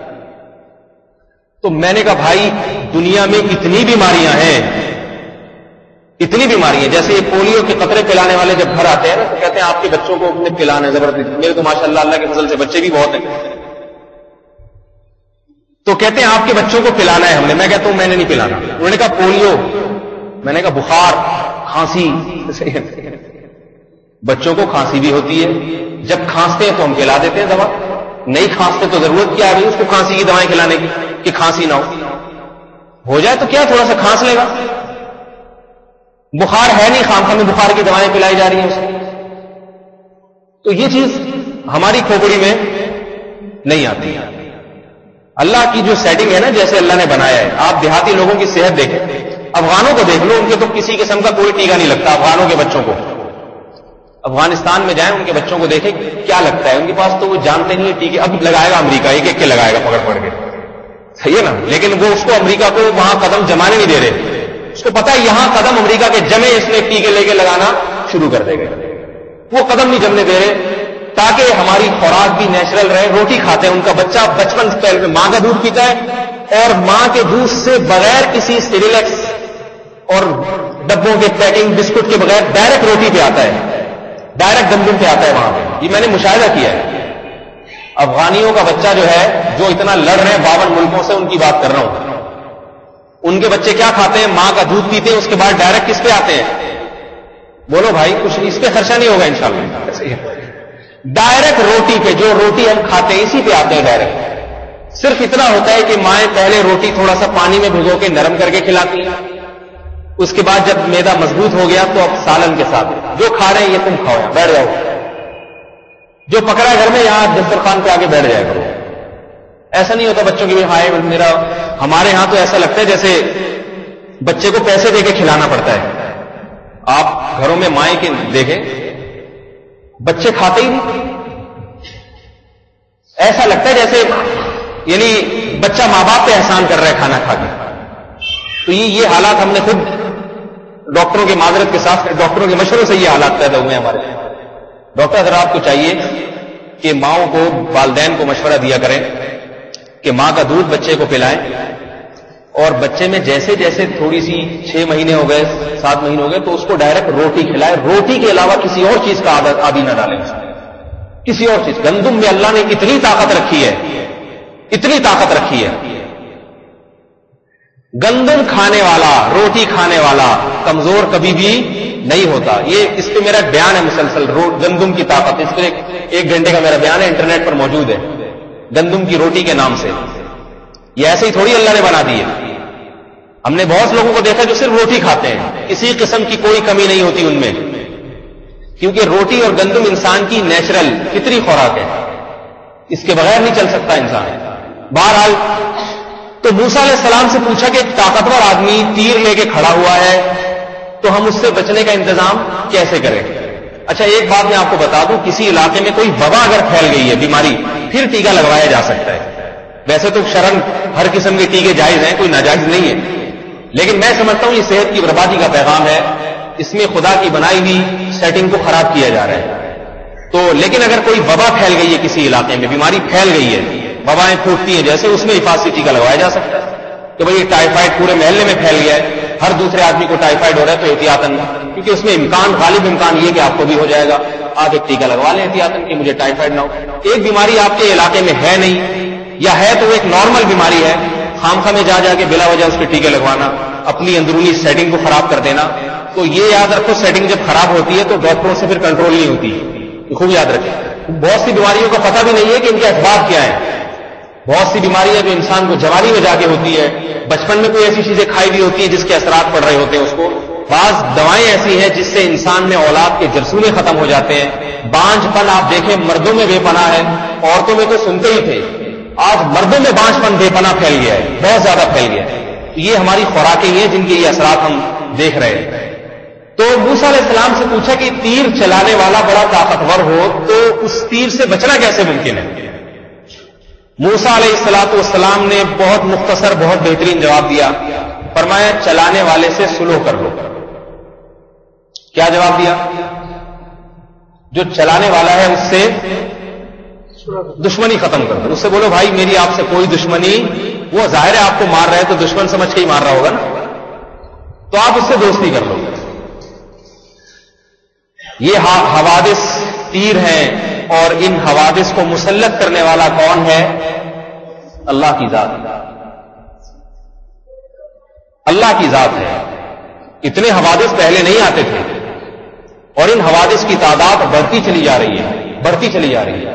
تو میں نے کہا بھائی دنیا میں اتنی بیماریاں ہیں، اتنی بیماریاں ہیں، جیسے یہ پولیو کے قطرے پلانے والے جب گھر آتے ہیں نا تو کہتے ہیں آپ کے بچوں کو اپنے پلانا ہے زبردستی۔ میرے تو ماشاءاللہ اللہ کے فضل سے بچے بھی بہت ہیں، تو کہتے ہیں آپ کے بچوں کو پلانا ہے ہم نے۔ میں کہتا ہوں میں نے نہیں پلانا۔ انہوں نے کہا پولیو، میں نے کہا بخار، کھانسی، بچوں کو کھانسی بھی ہوتی ہے، جب کھانستے ہیں تو ہم کھلا دیتے ہیں دوا، نہیں کھانستے تو ضرورت کیا ہے اس کو کھانسی کی دوائیں کھلانے کی کہ کھانسی نہ ہو، ہو جائے تو کیا تھوڑا سا کھانس لے گا، بخار ہے نہیں خام خام میں بخار کی دوائیں پلائی جا رہی ہیں اسے۔ تو یہ چیز ہماری کھوپڑی میں نہیں آتی۔ اللہ کی جو سیٹنگ ہے نا، جیسے اللہ نے بنایا ہے، آپ دیہاتی لوگوں کی صحت دیکھیں، افغانوں کو دیکھ لو، ان کے تو کسی قسم کا کوئی ٹیکا نہیں لگتا۔ افغانوں کے بچوں کو افغانستان میں جائیں ان کے بچوں کو دیکھیں کیا لگتا ہے، ان کے پاس تو وہ جانتے نہیں ٹیکے، اب لگائے گا امریکہ، ایک ایک کے لگائے گا پکڑ پکڑ کے، صحیح ہے نا، لیکن وہ اس کو امریکہ کو وہاں قدم جمانے نہیں دے رہے، اس کو پتا ہے یہاں قدم امریکہ کے جمے اس نے ٹیکے لے کے لگانا شروع کر دے گا، وہ قدم نہیں جمنے دے رہے تاکہ ہماری خوراک بھی نیچرل رہے۔ روٹی کھاتے ہیں، ان کا بچہ بچپن سے ماں کا دودھ پیتا ہے اور ماں کے دودھ سے بغیر کسی سیریلیکس اور ڈبوں کے پیکنگ بسکٹ کے بغیر ڈائریکٹ روٹی پہ آتا ہے، ڈائریکٹ گندم پہ آتا ہے وہاں پہ۔ یہ میں نے مشاہدہ کیا ہے۔ افغانیوں کا بچہ جو ہے جو اتنا لڑ رہے ہیں باون ملکوں سے، ان کی بات کر رہا ہوں، ان کے بچے کیا کھاتے ہیں؟ ماں کا دودھ پیتے ہیں، اس کے بعد ڈائریکٹ کس پہ آتے ہیں؟ بولو بھائی کچھ اس پہ خرچہ نہیں ہوگا انشاءاللہ، ڈائریکٹ روٹی پہ، جو روٹی ہم کھاتے ہیں اسی پہ آتے ہیں ڈائریکٹ۔ صرف اتنا ہوتا ہے کہ مائیں پہلے روٹی تھوڑا سا پانی میں بھگو کے نرم کر کے کھلاتی ہیں، اس کے بعد جب میدا مضبوط ہو گیا تو اب سالن کے ساتھ جو کھا رہے ہیں یہ تم کھاؤ، بیٹھ جاؤ، جو پکڑا ہے گھر میں یہاں دسترخوان پہ آگے بیٹھ جائے کرو۔ ایسا نہیں ہوتا بچوں کی بھی ہائے میرا، ہمارے ہاں تو ایسا لگتا ہے جیسے بچے کو پیسے دے کے کھلانا پڑتا ہے۔ آپ گھروں میں مائیں کے دیکھیں بچے کھاتے ہی نہیں، ایسا لگتا ہے جیسے یعنی بچہ ماں باپ پہ احسان کر رہا ہے کھانا کھا کے۔ تو یہ یہ حالات ہم نے خود ڈاکٹروں کے معذرت کے ساتھ ڈاکٹروں کے مشوروں سے یہ حالات پیدا ہوئے ہمارے۔ ڈاکٹر حضرات کو چاہیے کہ ماؤں کو، والدین کو مشورہ دیا کریں کہ ماں کا دودھ بچے کو پلائیں، اور بچے میں جیسے جیسے تھوڑی سی چھ مہینے ہو گئے، سات مہینے ہو گئے تو اس کو ڈائریکٹ روٹی کھلائے، روٹی کے علاوہ کسی اور چیز کا عادت عادی نہ ڈالیں، کسی اور چیز۔ گندم میں اللہ نے اتنی طاقت رکھی ہے، اتنی طاقت رکھی ہے، گندم کھانے والا، روٹی کھانے والا کمزور کبھی بھی نہیں ہوتا۔ یہ اس پہ میرا بیان ہے مسلسل، گندم کی طاقت، اس پہ ایک گھنٹے کا میرا بیان ہے، انٹرنیٹ پر موجود ہے، گندم کی روٹی کے نام سے۔ یہ ایسے ہی تھوڑی اللہ نے بنا دی ہے، ہم نے بہت لوگوں کو دیکھا جو صرف روٹی کھاتے ہیں، کسی قسم کی کوئی کمی نہیں ہوتی ان میں، کیونکہ روٹی اور گندم انسان کی نیچرل فطری خوراک ہے، اس کے بغیر نہیں چل سکتا انسان۔ بہرحال تو موسیٰ علیہ السلام سے پوچھا کہ ایک طاقتور آدمی تیر لے کے کھڑا ہوا ہے تو ہم اس سے بچنے کا انتظام کیسے کریں؟ اچھا ایک بات میں آپ کو بتا دوں، کسی علاقے میں کوئی وبا اگر پھیل گئی ہے، بیماری، پھر ٹیکہ لگوایا جا سکتا ہے۔ ویسے تو شرعاً ہر قسم کے ٹیکے جائز ہیں، کوئی ناجائز نہیں ہے، لیکن میں سمجھتا ہوں یہ صحت کی بربادی کا پیغام ہے، اس میں خدا کی بنائی ہوئی سیٹنگ کو خراب کیا جا رہا ہے۔ تو لیکن اگر کوئی وبا پھیل گئی ہے کسی علاقے میں، بیماری پھیل گئی ہے، وبائیں پھوٹتی ہیں جیسے، اس میں حفاظتی ٹیکہ لگوایا جا سکتا ہے کہ بھئی ٹائیفائڈ پورے محلے میں پھیل گیا ہے، ہر دوسرے آدمی کو ٹائیفائڈ ہو رہا ہے تو احتیاطاً، کیونکہ اس میں امکان، غالب امکان یہ کہ آپ کو بھی ہو جائے گا، آپ ایک ٹیکہ لگوا لیں احتیاطاً کہ مجھے ٹائیفائڈ نہ ہو۔ ایک بیماری آپ کے علاقے میں ہے نہیں، یا ہے تو ایک نارمل بیماری ہے، خام خواہ میں جا جا کے بلا وجہ اس کے ٹیکے لگوانا، اپنی اندرونی سیٹنگ کو خراب کر دینا. تو یہ یاد رکھو سیٹنگ جب خراب ہوتی ہے تو ڈاکٹروں سے پھر کنٹرول نہیں ہوتی. یہ خوب یاد رکھیں. بہت سی بیماریوں کا پتہ بھی نہیں ہے کہ ان کے اسباب کیا ہیں. بہت سی بیماریاں جو انسان کو جوانی میں جا کے ہوتی ہے, بچپن میں کوئی ایسی چیزیں کھائی بھی ہوتی ہیں جس کے اثرات پڑ رہے ہوتے ہیں اس کو. بعض دوائیں ایسی ہیں جس سے انسان میں اولاد کے جرثومے ختم ہو جاتے ہیں. بانجھ پن آپ دیکھیں مردوں میں بے پناہ ہے, عورتوں میں تو سنتے ہی تھے, آج مردوں میں بانجھ پن بے پناہ پھیل گیا ہے, بہت زیادہ پھیل گیا ہے. یہ ہماری خوراکیں ہیں جن کے یہ اثرات ہم دیکھ رہے ہیں. تو موسیٰ علیہ السلام سے پوچھا کہ تیر چلانے والا بڑا طاقتور ہو تو اس تیر سے بچنا کیسے ممکن ہے؟ موسیٰ علیہ الصلوۃ والسلام نے بہت مختصر بہت بہترین جواب دیا. فرمایا چلانے والے سے سلو کر لو. کیا جواب دیا؟ جو چلانے والا ہے اس سے دشمنی ختم کر دو. اس سے بولو بھائی میری آپ سے کوئی دشمنی, وہ ظاہر ہے آپ کو مار رہا ہے تو دشمن سمجھ کے ہی مار رہا ہوگا نا, تو آپ اس سے دوستی کر لو. یہ حوادث تیر ہیں اور ان حوادث کو مسلط کرنے والا کون ہے؟ اللہ کی ذات. اللہ کی ذات ہے. اتنے حوادث پہلے نہیں آتے تھے اور ان حوادث کی تعداد بڑھتی چلی جا رہی ہے, بڑھتی چلی جا رہی ہے.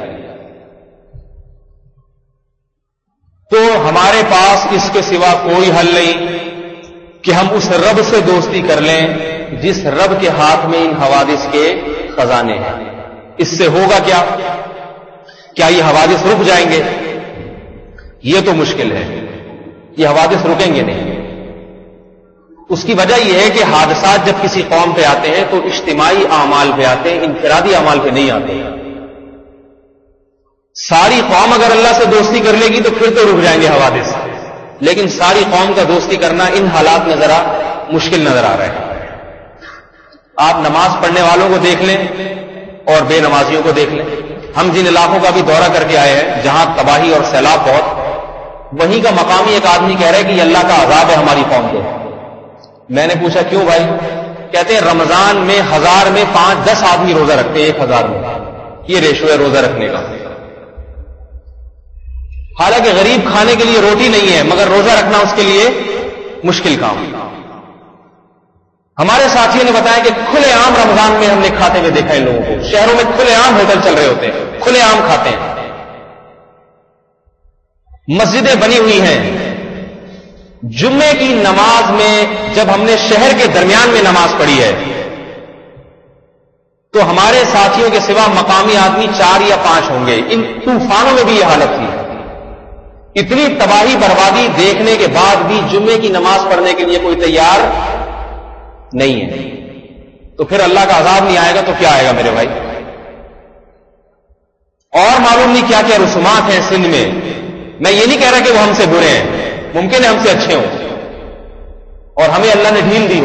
تو ہمارے پاس اس کے سوا کوئی حل نہیں کہ ہم اس رب سے دوستی کر لیں جس رب کے ہاتھ میں ان حوادث کے خزانے ہیں. اس سے ہوگا کیا؟ کیا یہ حوادث رک جائیں گے؟ یہ تو مشکل ہے. یہ حوادث رکیں گے نہیں. اس کی وجہ یہ ہے کہ حادثات جب کسی قوم پہ آتے ہیں تو اجتماعی اعمال پہ آتے ہیں, انفرادی اعمال پہ نہیں آتے ہیں. ساری قوم اگر اللہ سے دوستی کر لے گی تو پھر تو رک جائیں گے حوادث, لیکن ساری قوم کا دوستی کرنا ان حالات میں ذرا مشکل نظر آ رہا ہے. آپ نماز پڑھنے والوں کو دیکھ لیں اور بے نمازیوں کو دیکھ لیں. ہم جن علاقوں کا بھی دورہ کر کے آئے ہیں جہاں تباہی اور سیلاب بہت, وہیں کا مقامی ایک آدمی کہہ رہا ہے کہ یہ اللہ کا عذاب ہے ہماری قوم کو. میں نے پوچھا کیوں بھائی؟ کہتے ہیں رمضان میں ہزار میں پانچ دس آدمی روزہ رکھتے ہیں, ایک ہزار میں. یہ ریشو ہے روزہ رکھنے کا. حالانکہ غریب کھانے کے لیے روٹی نہیں ہے مگر روزہ رکھنا اس کے لیے مشکل کام. ہمارے ساتھیوں نے بتایا کہ کھلے عام رمضان میں ہم نے کھاتے ہوئے دیکھا ان لوگوں کو. شہروں میں کھلے عام ہوٹل چل رہے ہوتے ہیں, کھلے عام کھاتے ہیں. مسجدیں بنی ہوئی ہیں. جمعے کی نماز میں جب ہم نے شہر کے درمیان میں نماز پڑھی ہے تو ہمارے ساتھیوں کے سوا مقامی آدمی چار یا پانچ ہوں گے. ان طوفانوں میں بھی یہ حالت تھی. اتنی تباہی بربادی دیکھنے کے بعد بھی جمعے کی نماز پڑھنے کے لیے کوئی تیار نہیں ہے. تو پھر اللہ کا عذاب نہیں آئے گا تو کیا آئے گا میرے بھائی؟ اور معلوم نہیں کیا کیا رسومات ہیں سندھ میں. میں یہ نہیں کہہ رہا کہ وہ ہم سے برے ہیں, ممکن ہے ہم سے اچھے ہوں اور ہمیں اللہ نے ڈھیل دی ہو,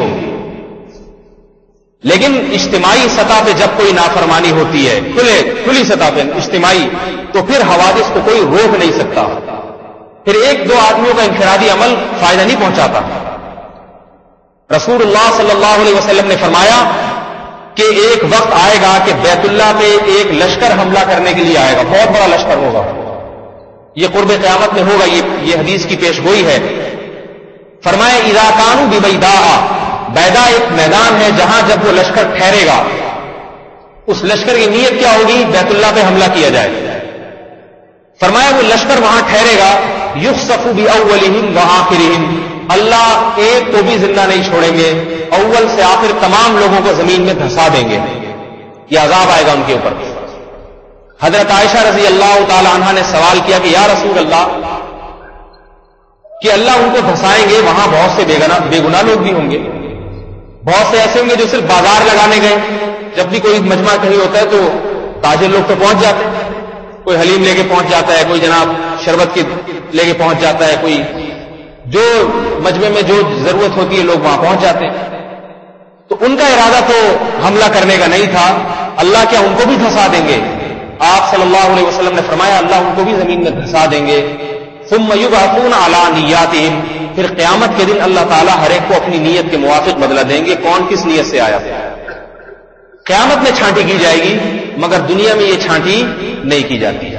لیکن اجتماعی سطح پہ جب کوئی نافرمانی ہوتی ہے کھلے کھلی سطح پہ اجتماعی, تو پھر حوادث کو کوئی روک نہیں سکتا. پھر ایک دو آدمیوں کا انفرادی عمل فائدہ نہیں پہنچاتا. رسول اللہ صلی اللہ علیہ وسلم نے فرمایا کہ ایک وقت آئے گا کہ بیت اللہ پہ ایک لشکر حملہ کرنے کے لیے آئے گا, بہت بڑا لشکر ہوگا. یہ قرب قیامت میں ہوگا, یہ یہ حدیث کی پیش گوئی ہے. فرمایا اذا کانوا ببیداء, بیدا ایک میدان ہے جہاں جب وہ لشکر ٹھہرے گا, اس لشکر کی نیت کیا ہوگی؟ بیت اللہ پہ حملہ کیا جائے. فرمایا وہ لشکر وہاں ٹھہرے گا, یخسف باولہم وآخرہم, اللہ ایک کو بھی زندہ نہیں چھوڑیں گے, اول سے آخر تمام لوگوں کو زمین میں دھسا دیں گے. یہ عذاب آئے گا ان کے اوپر. حضرت عائشہ رضی اللہ تعالی عنہا نے سوال کیا کہ یا رسول اللہ, کہ اللہ ان کو دھسائیں گے, وہاں بہت سے بے گناہ بے گناہ لوگ بھی ہوں گے, بہت سے ایسے ہوں گے جو صرف بازار لگانے گئے. جب بھی کوئی مجمع کہیں ہوتا ہے تو تاجر لوگ تو پہنچ جاتے ہیں, کوئی حلیم لے کے پہنچ جاتا ہے, کوئی جناب شربت کی لے کے پہنچ جاتا ہے, کوئی جو مجمع میں جو ضرورت ہوتی ہے لوگ وہاں پہنچ جاتے ہیں. تو ان کا ارادہ تو حملہ کرنے کا نہیں تھا. اللہ کیا ان کو بھی دھسا دیں گے؟ آپ صلی اللہ علیہ وسلم نے فرمایا اللہ ان کو بھی زمین میں دھسا دیں گے. ثم یبعثون علی نیاتہم, پھر قیامت کے دن اللہ تعالیٰ ہر ایک کو اپنی نیت کے موافق بدلہ دیں گے, کون کس نیت سے آیا تھا. قیامت میں چھانٹی کی جائے گی مگر دنیا میں یہ چھانٹی نہیں کی جاتی.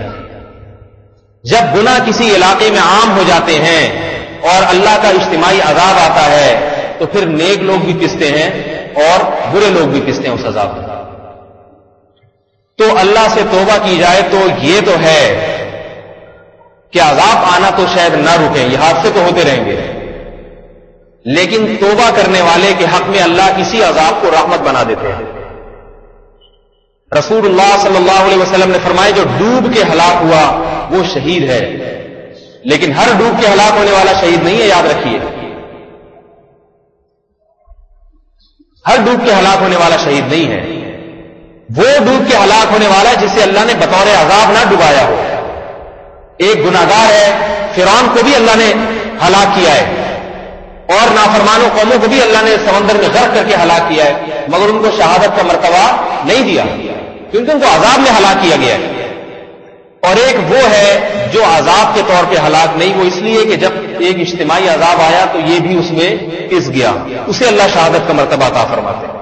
جب گناہ کسی علاقے میں عام ہو جاتے ہیں اور اللہ کا اجتماعی عذاب آتا ہے تو پھر نیک لوگ بھی پستے ہیں اور برے لوگ بھی پستے ہیں اس عذاب میں. تو اللہ سے توبہ کی جائے تو یہ تو ہے کہ عذاب آنا تو شاید نہ رکیں, یہ حادثے تو ہوتے رہیں گے, لیکن توبہ کرنے والے کے حق میں اللہ اسی عذاب کو رحمت بنا دیتے ہیں. رسول اللہ صلی اللہ علیہ وسلم نے فرمایا جو ڈوب کے ہلاک ہوا وہ شہید ہے, لیکن ہر ڈوب کے ہلاک ہونے والا شہید نہیں ہے, یاد رکھیے. ہر ڈوب کے ہلاک ہونے والا شہید نہیں ہے, وہ ڈوب کے ہلاک ہونے والا ہے جسے اللہ نے بطور عذاب نہ ڈبایا ہو. ایک گناہگار ہے, فرعون کو بھی اللہ نے ہلاک کیا ہے اور نافرمانوں قوموں کو بھی اللہ نے سمندر میں غرق کر کے ہلاک کیا ہے, مگر ان کو شہادت کا مرتبہ نہیں دیا کیونکہ ان کو عذاب میں ہلاک کیا گیا ہے. اور ایک وہ ہے جو عذاب کے طور پہ ہلاک نہیں, وہ اس لیے کہ جب ایک اجتماعی عذاب آیا تو یہ بھی اس میں پس گیا, اسے اللہ شہادت کا مرتبہ عطا فرماتے ہیں.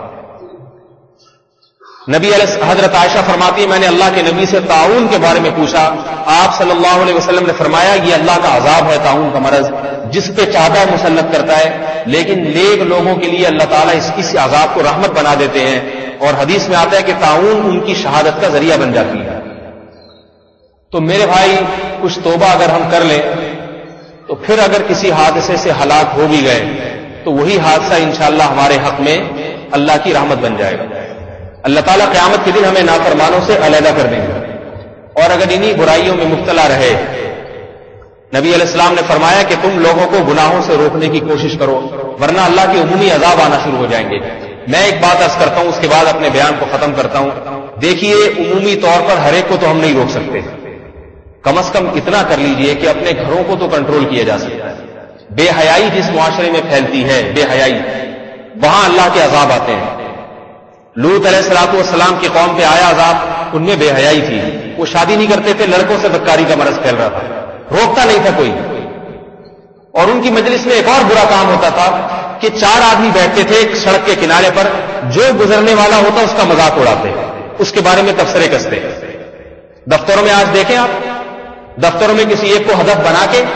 نبی علیہ حضرت عائشہ فرماتی ہے میں نے اللہ کے نبی سے طاعون کے بارے میں پوچھا, آپ صلی اللہ علیہ وسلم نے فرمایا یہ اللہ کا عذاب ہے, طاعون کا مرض جس پہ چاہتا ہے مسلط کرتا ہے, لیکن نیک لوگوں کے لیے اللہ تعالیٰ اس اس عذاب کو رحمت بنا دیتے ہیں. اور حدیث میں آتا ہے کہ طاعون ان کی شہادت کا ذریعہ بن جاتی ہے. تو میرے بھائی کچھ توبہ اگر ہم کر لیں تو پھر اگر کسی حادثے سے ہلاک ہو بھی گئے تو وہی حادثہ انشاءاللہ ہمارے حق میں اللہ کی رحمت بن جائے گا. اللہ تعالیٰ قیامت کے دن ہمیں نافرمانوں سے علیحدہ کر دیں گے. اور اگر انہی برائیوں میں مبتلا رہے, نبی علیہ السلام نے فرمایا کہ تم لوگوں کو گناہوں سے روکنے کی کوشش کرو ورنہ اللہ کے عمومی عذاب آنا شروع ہو جائیں گے. میں ایک بات عرض کرتا ہوں, اس کے بعد اپنے بیان کو ختم کرتا ہوں. دیکھیے عمومی طور پر ہر ایک کو تو ہم نہیں روک سکتے, کم از کم اتنا کر لیجئے کہ اپنے گھروں کو تو کنٹرول کیا جا سکتا ہے. بے حیائی جس معاشرے میں پھیلتی ہے, بے حیائی, وہاں اللہ کے عذاب آتے ہیں. لوط علیہ الصلوۃ والسلام کی قوم پہ آیا عذاب, ان میں بے حیائی تھی, وہ شادی نہیں کرتے تھے, لڑکوں سے بدکاری کا مرض پھیل رہا تھا, روکتا نہیں تھا کوئی. اور ان کی مجلس میں ایک اور برا کام ہوتا تھا کہ چار آدمی بیٹھتے تھے ایک سڑک کے کنارے پر, جو گزرنے والا ہوتا اس کا مذاق اڑاتے, اس کے بارے میں تبصرے کستے. دفتروں میں آج دیکھیں آپ, دفتروں میں کسی ایک کو ہدف بنا کے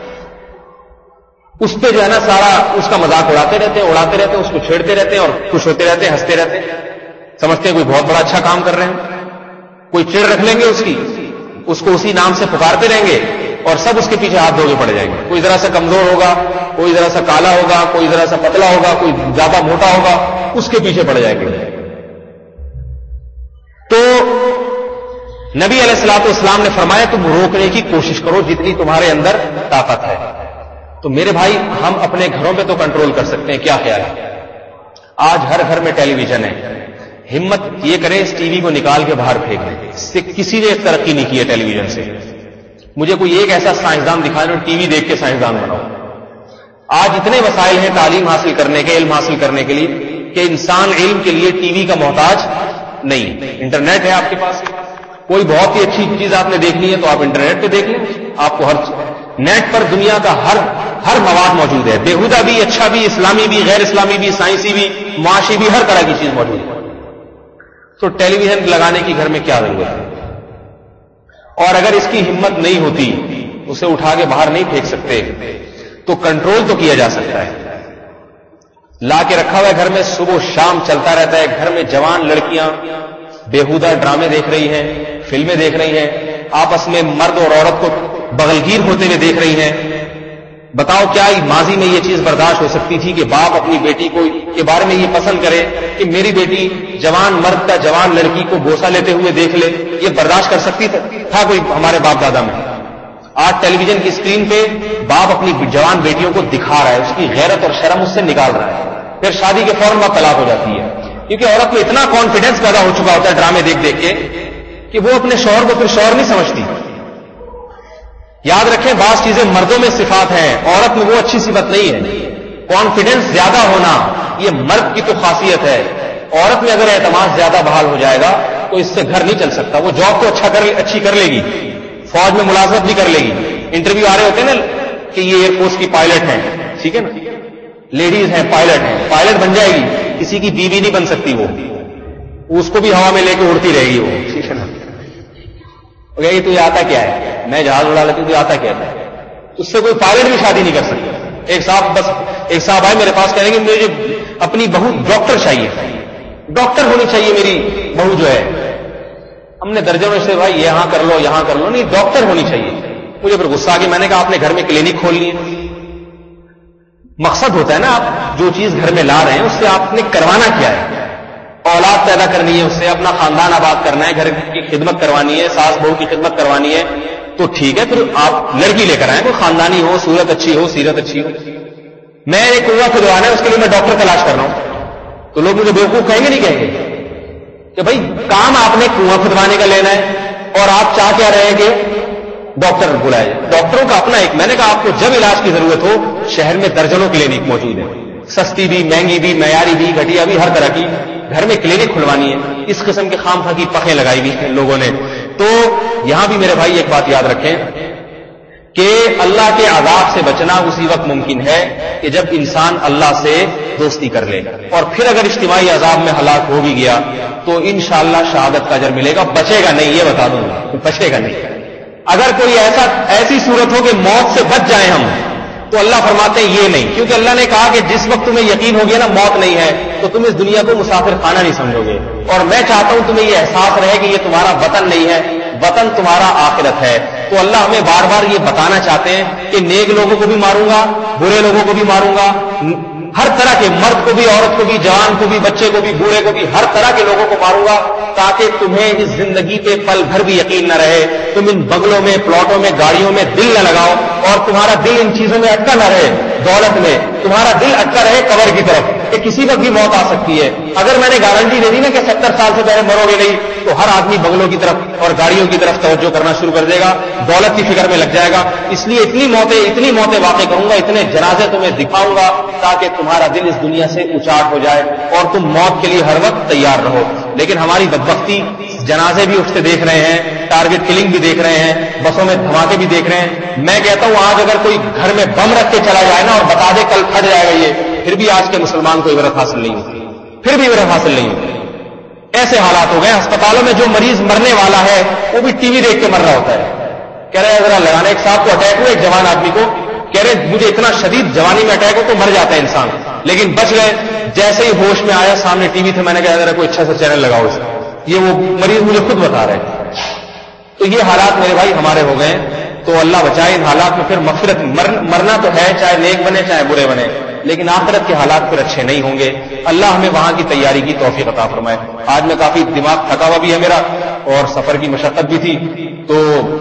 اس پہ جو ہے نا سارا اس کا مذاق اڑاتے رہتے ہیں اڑاتے رہتے ہیں اس کو چھیڑتے رہتے ہیں اور خوش ہوتے رہتے ہیں, ہنستے رہتے ہیں, سمجھتے ہیں کوئی بہت بڑا اچھا کام کر رہے ہیں. کوئی چڑ رکھ لیں گے اس کی, اس کو اسی نام سے پکارتے رہیں گے اور سب اس کے پیچھے ہاتھ دھو کے پڑ جائیں گے. کوئی ذرا سا کمزور ہوگا, کوئی ذرا سا کالا ہوگا, کوئی ذرا سا پتلا ہوگا, کوئی زیادہ موٹا ہوگا, اس کے پیچھے پڑ جائیں گے. تو نبی علیہ الصلوۃ والسلام نے فرمایا تم روکنے کی کوشش کرو جتنی تمہارے اندر طاقت ہے. تو میرے بھائی ہم اپنے گھروں پہ تو کنٹرول کر سکتے ہیں, کیا خیال ہے؟ آج ہر گھر میں ٹیلی ویژن ہے, ہمت یہ کریں اس ٹی وی کو نکال کے باہر پھینک دیں. اس سے کسی نے ترقی نہیں کی ہے ٹیلی ویژن سے. مجھے کوئی ایک ایسا سائنسدان دکھا دو ٹی وی دیکھ کے سائنسدان بناؤ. آج اتنے وسائل ہیں تعلیم حاصل کرنے کے, علم حاصل کرنے کے لیے کہ انسان علم کے لیے ٹی وی کا محتاج نہیں. انٹرنیٹ ہے آپ کے پاس, کوئی بہت ہی اچھی چیز آپ نے دیکھنی ہے تو آپ انٹرنیٹ پہ دیکھ لیں, آپ کو ہر نیٹ پر دنیا کا ہر ہر مواد موجود ہے, بےہودہ بھی, اچھا بھی, اسلامی بھی, غیر اسلامی بھی, سائنسی بھی, معاشی بھی, ہر طرح کی چیز موجود ہے. تو ٹیلی ویژن لگانے کی گھر میں کیا ضرورت ہے؟ اور اگر اس کی ہمت نہیں ہوتی, اسے اٹھا کے باہر نہیں پھینک سکتے, تو کنٹرول تو کیا جا سکتا ہے. لا کے رکھا ہوا ہے گھر میں, صبح شام چلتا رہتا ہے. گھر میں جوان لڑکیاں بےہودہ ڈرامے دیکھ رہی ہیں, فلمیں دیکھ رہی ہیں, آپس میں مرد اور عورت کو بغلگیر ہوتے ہوئے دیکھ رہی ہیں. بتاؤ کیا ماضی میں یہ چیز برداشت ہو سکتی تھی کہ باپ اپنی بیٹی کو کے بارے میں یہ پسند کرے کہ میری بیٹی جوان مرد کا جوان لڑکی کو بوسہ لیتے ہوئے دیکھ لے؟ یہ برداشت کر سکتی تھا کوئی ہمارے باپ دادا میں؟ آج ٹیلی ویژن کی اسکرین پہ باپ اپنی جوان بیٹیوں کو دکھا رہا ہے, اس کی غیرت اور شرم اس سے نکال رہا ہے. پھر شادی کے فوراً بعد طلاق ہو جاتی ہے, کیونکہ عورت کو اتنا کانفیڈنس پیدا ہو چکا ہوتا ہے ڈرامے دیکھ دیکھ کے کہ وہ اپنے شوہر کو پھر شوہر نہیں سمجھتی. یاد رکھیں بعض چیزیں مردوں میں صفات ہیں, عورت میں وہ اچھی صفت نہیں ہے. کانفیڈنس زیادہ ہونا یہ مرد کی تو خاصیت ہے. عورت میں اگر اعتماد زیادہ بحال ہو جائے گا تو اس سے گھر نہیں چل سکتا. وہ جاب تو اچھا کر اچھی کر لے گی, فوج میں ملازمت بھی کر لے گی, انٹرویو آ رہے ہوتے ہیں نا کہ یہ ایئر فورس کی پائلٹ ہیں, ٹھیک ہے نا, لیڈیز ہیں پائلٹ ہیں, پائلٹ بن جائے گی, کسی کی بیوی نہیں بن سکتی. وہ اس کو بھی ہوا میں لے کے اڑتی رہے گی وہ, ٹھیک ہے نا. تو یہ آتا کیا ہے, میں جہاز اڑا لیتی ہوں, تو آتا کیا ہے, اس سے کوئی پائلٹ بھی شادی نہیں کر سکتا. ایک صاحب بس ایک صاحب آئے میرے پاس کہنے کہ مجھے اپنی بہو ڈاکٹر چاہیے، ڈاکٹر ہونی چاہیے میری بہو جو ہے. ہم نے درجنوں سے بھائی یہاں کر لو یہاں کر لو، نہیں ڈاکٹر ہونی چاہیے. مجھے پھر غصہ آ گیا. میں نے کہا آپ نے گھر میں کلینک کھول لی ہے. مقصد ہوتا ہے نا آپ جو چیز گھر میں لا رہے ہیں اس سے آپ نے کروانا کیا ہے. اولاد پیدا کرنی ہے، اس سے اپنا خاندان آباد کرنا ہے، گھر کی خدمت کروانی ہے، ساس بہو کی خدمت کروانی ہے، تو ٹھیک ہے. پھر آپ لڑکی لے کر آئیں، کوئی خاندانی ہو، صورت اچھی ہو، سیرت اچھی ہو. میں ایک کنواں کھدوانا ہے، اس کے لیے میں ڈاکٹر تلاش کر رہا ہوں، تو لوگ مجھے بیوقوف کہیں گے نہیں کہیں گے کہ بھائی کام آپ نے کنواں کھدوانے کا لینا ہے اور آپ چاہ کیا رہے کہ ڈاکٹر بلائے. ڈاکٹروں کا اپنا ایک، میں نے کہا آپ کو جب علاج کی ضرورت ہو شہر میں درجنوں کلینک موجود ہے، سستی بھی، مہنگی بھی، معیاری بھی، گھٹیا بھی، ہر طرح کی. گھر میں کلینک کھلوانی ہے. اس قسم کے خام خواہ کی پخیں لگائی ہوئی ہیں لوگوں نے. تو یہاں بھی میرے بھائی ایک بات یاد رکھیں کہ اللہ کے عذاب سے بچنا اسی وقت ممکن ہے کہ جب انسان اللہ سے دوستی کر لے، اور پھر اگر اجتماعی عذاب میں ہلاک ہو بھی گیا تو انشاءاللہ شہادت کا اجر ملے گا. بچے گا نہیں، یہ بتا دوں گا، بچے گا نہیں. اگر کوئی ایسا ایسی صورت ہو کہ موت سے بچ جائیں ہم، تو اللہ فرماتے ہیں یہ نہیں، کیونکہ اللہ نے کہا کہ جس وقت تمہیں یقین ہو گیا نا موت نہیں ہے تو تم اس دنیا کو مسافر خانہ نہیں سمجھو گے. اور میں چاہتا ہوں تمہیں یہ احساس رہے کہ یہ تمہارا وطن نہیں ہے، وطن تمہارا آخرت ہے. تو اللہ ہمیں بار بار یہ بتانا چاہتے ہیں کہ نیک لوگوں کو بھی ماروں گا، برے لوگوں کو بھی ماروں گا، ہر طرح کے، مرد کو بھی، عورت کو بھی، جوان کو بھی، بچے کو بھی، بوڑھے کو بھی، ہر طرح کے لوگوں کو ماروں گا، تاکہ تمہیں اس زندگی پہ پل بھر بھی یقین نہ رہے. تم ان بنگلوں میں، پلاٹوں میں، گاڑیوں میں دل نہ لگاؤ، اور تمہارا دل ان چیزوں میں اٹکا نہ رہے، دولت میں تمہارا دل اٹکا رہے قبر کی طرف کہ کسی وقت بھی موت آ سکتی ہے. اگر میں نے گارنٹی دے دی نا کہ ستر سال سے پہلے مرو گے نہیں، تو ہر آدمی بنگلوں کی طرف اور گاڑیوں کی طرف توجہ کرنا شروع کر دے گا، دولت کی فکر میں لگ جائے گا. اس لیے اتنی موتیں اتنی موتیں واقع کروں گا، اتنے جنازے تمہیں دکھاؤں گا تاکہ تمہارا دل اس دنیا سے اچاٹ ہو جائے اور تم موت کے لیے ہر وقت تیار رہو. لیکن ہماری بدبختی، جنازے بھی اٹھتے دیکھ رہے ہیں، ٹارگٹ کلنگ بھی دیکھ رہے ہیں، بسوں میں دھماکے بھی دیکھ رہے ہیں. میں کہتا ہوں آج اگر کوئی گھر میں بم رکھ کے چلا جائے نا اور بتا دے کل پھٹ جائے گا یہ، پھر بھی آج کے مسلمان کو عبرت حاصل نہیں ہوتی، پھر بھی عبرت حاصل نہیں ہوتی. ایسے حالات ہو گئے ہسپتالوں میں، جو مریض مرنے والا ہے وہ بھی ٹی وی دیکھ کے مر رہا ہوتا ہے. کہہ رہے ذرا لگانے، ایک صاحب کو اٹیک ہوا، ایک جوان آدمی کو، کہہ رہے مجھے اتنا شدید جوانی میں اٹیک ہو تو مر جاتا ہے انسان، لیکن بچ گئے. جیسے ہی ہوش میں آیا سامنے ٹی وی تھے، میں نے کہا ذرا کوئی اچھا سا چینل لگاؤ اس کا. یہ وہ مریض مجھے خود بتا رہے ہیں. تو یہ حالات میرے بھائی ہمارے ہو گئے. تو اللہ بچائے ان حالات میں. پھر مغفرت، مرنا تو ہے، چاہے نیک بنے چاہے برے بنے، لیکن آخرت کے حالات پھر اچھے نہیں ہوں گے. اللہ ہمیں وہاں کی تیاری کی توفیق عطا فرمائے. آج میں کافی دماغ تھکا ہوا بھی ہے میرا، اور سفر کی مشقت بھی تھی. تو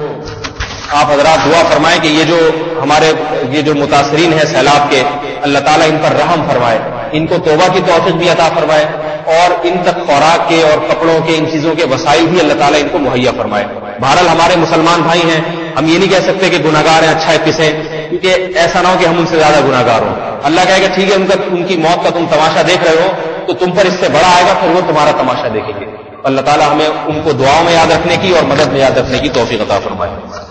آپ حضرات دعا فرمائیں کہ یہ جو ہمارے یہ جو متاثرین ہیں سیلاب کے، اللہ تعالیٰ ان پر رحم فرمائے، ان کو توبہ کی توفیق بھی عطا فرمائے، اور ان تک خوراک کے اور کپڑوں کے، ان چیزوں کے وسائل بھی اللہ تعالیٰ ان کو مہیا فرمائے. بہرحال ہمارے مسلمان بھائی ہیں، ہم یہ نہیں کہہ سکتے کہ گناہگار ہیں اچھا ہے پسیں، کیونکہ ایسا نہ ہو کہ ہم ان سے زیادہ گناہگار ہوں. اللہ کہے گا ٹھیک ہے، ان کا ان کی موت کا تم تماشا دیکھ رہے ہو تو تم پر اس سے بڑا آئے گا، پھر وہ تمہارا تماشا دیکھیں گے. اللہ تعالیٰ ہمیں ان کو دعاؤں میں یاد رکھنے کی اور مدد میں یاد رکھنے کی توفیق عطا فرمائے.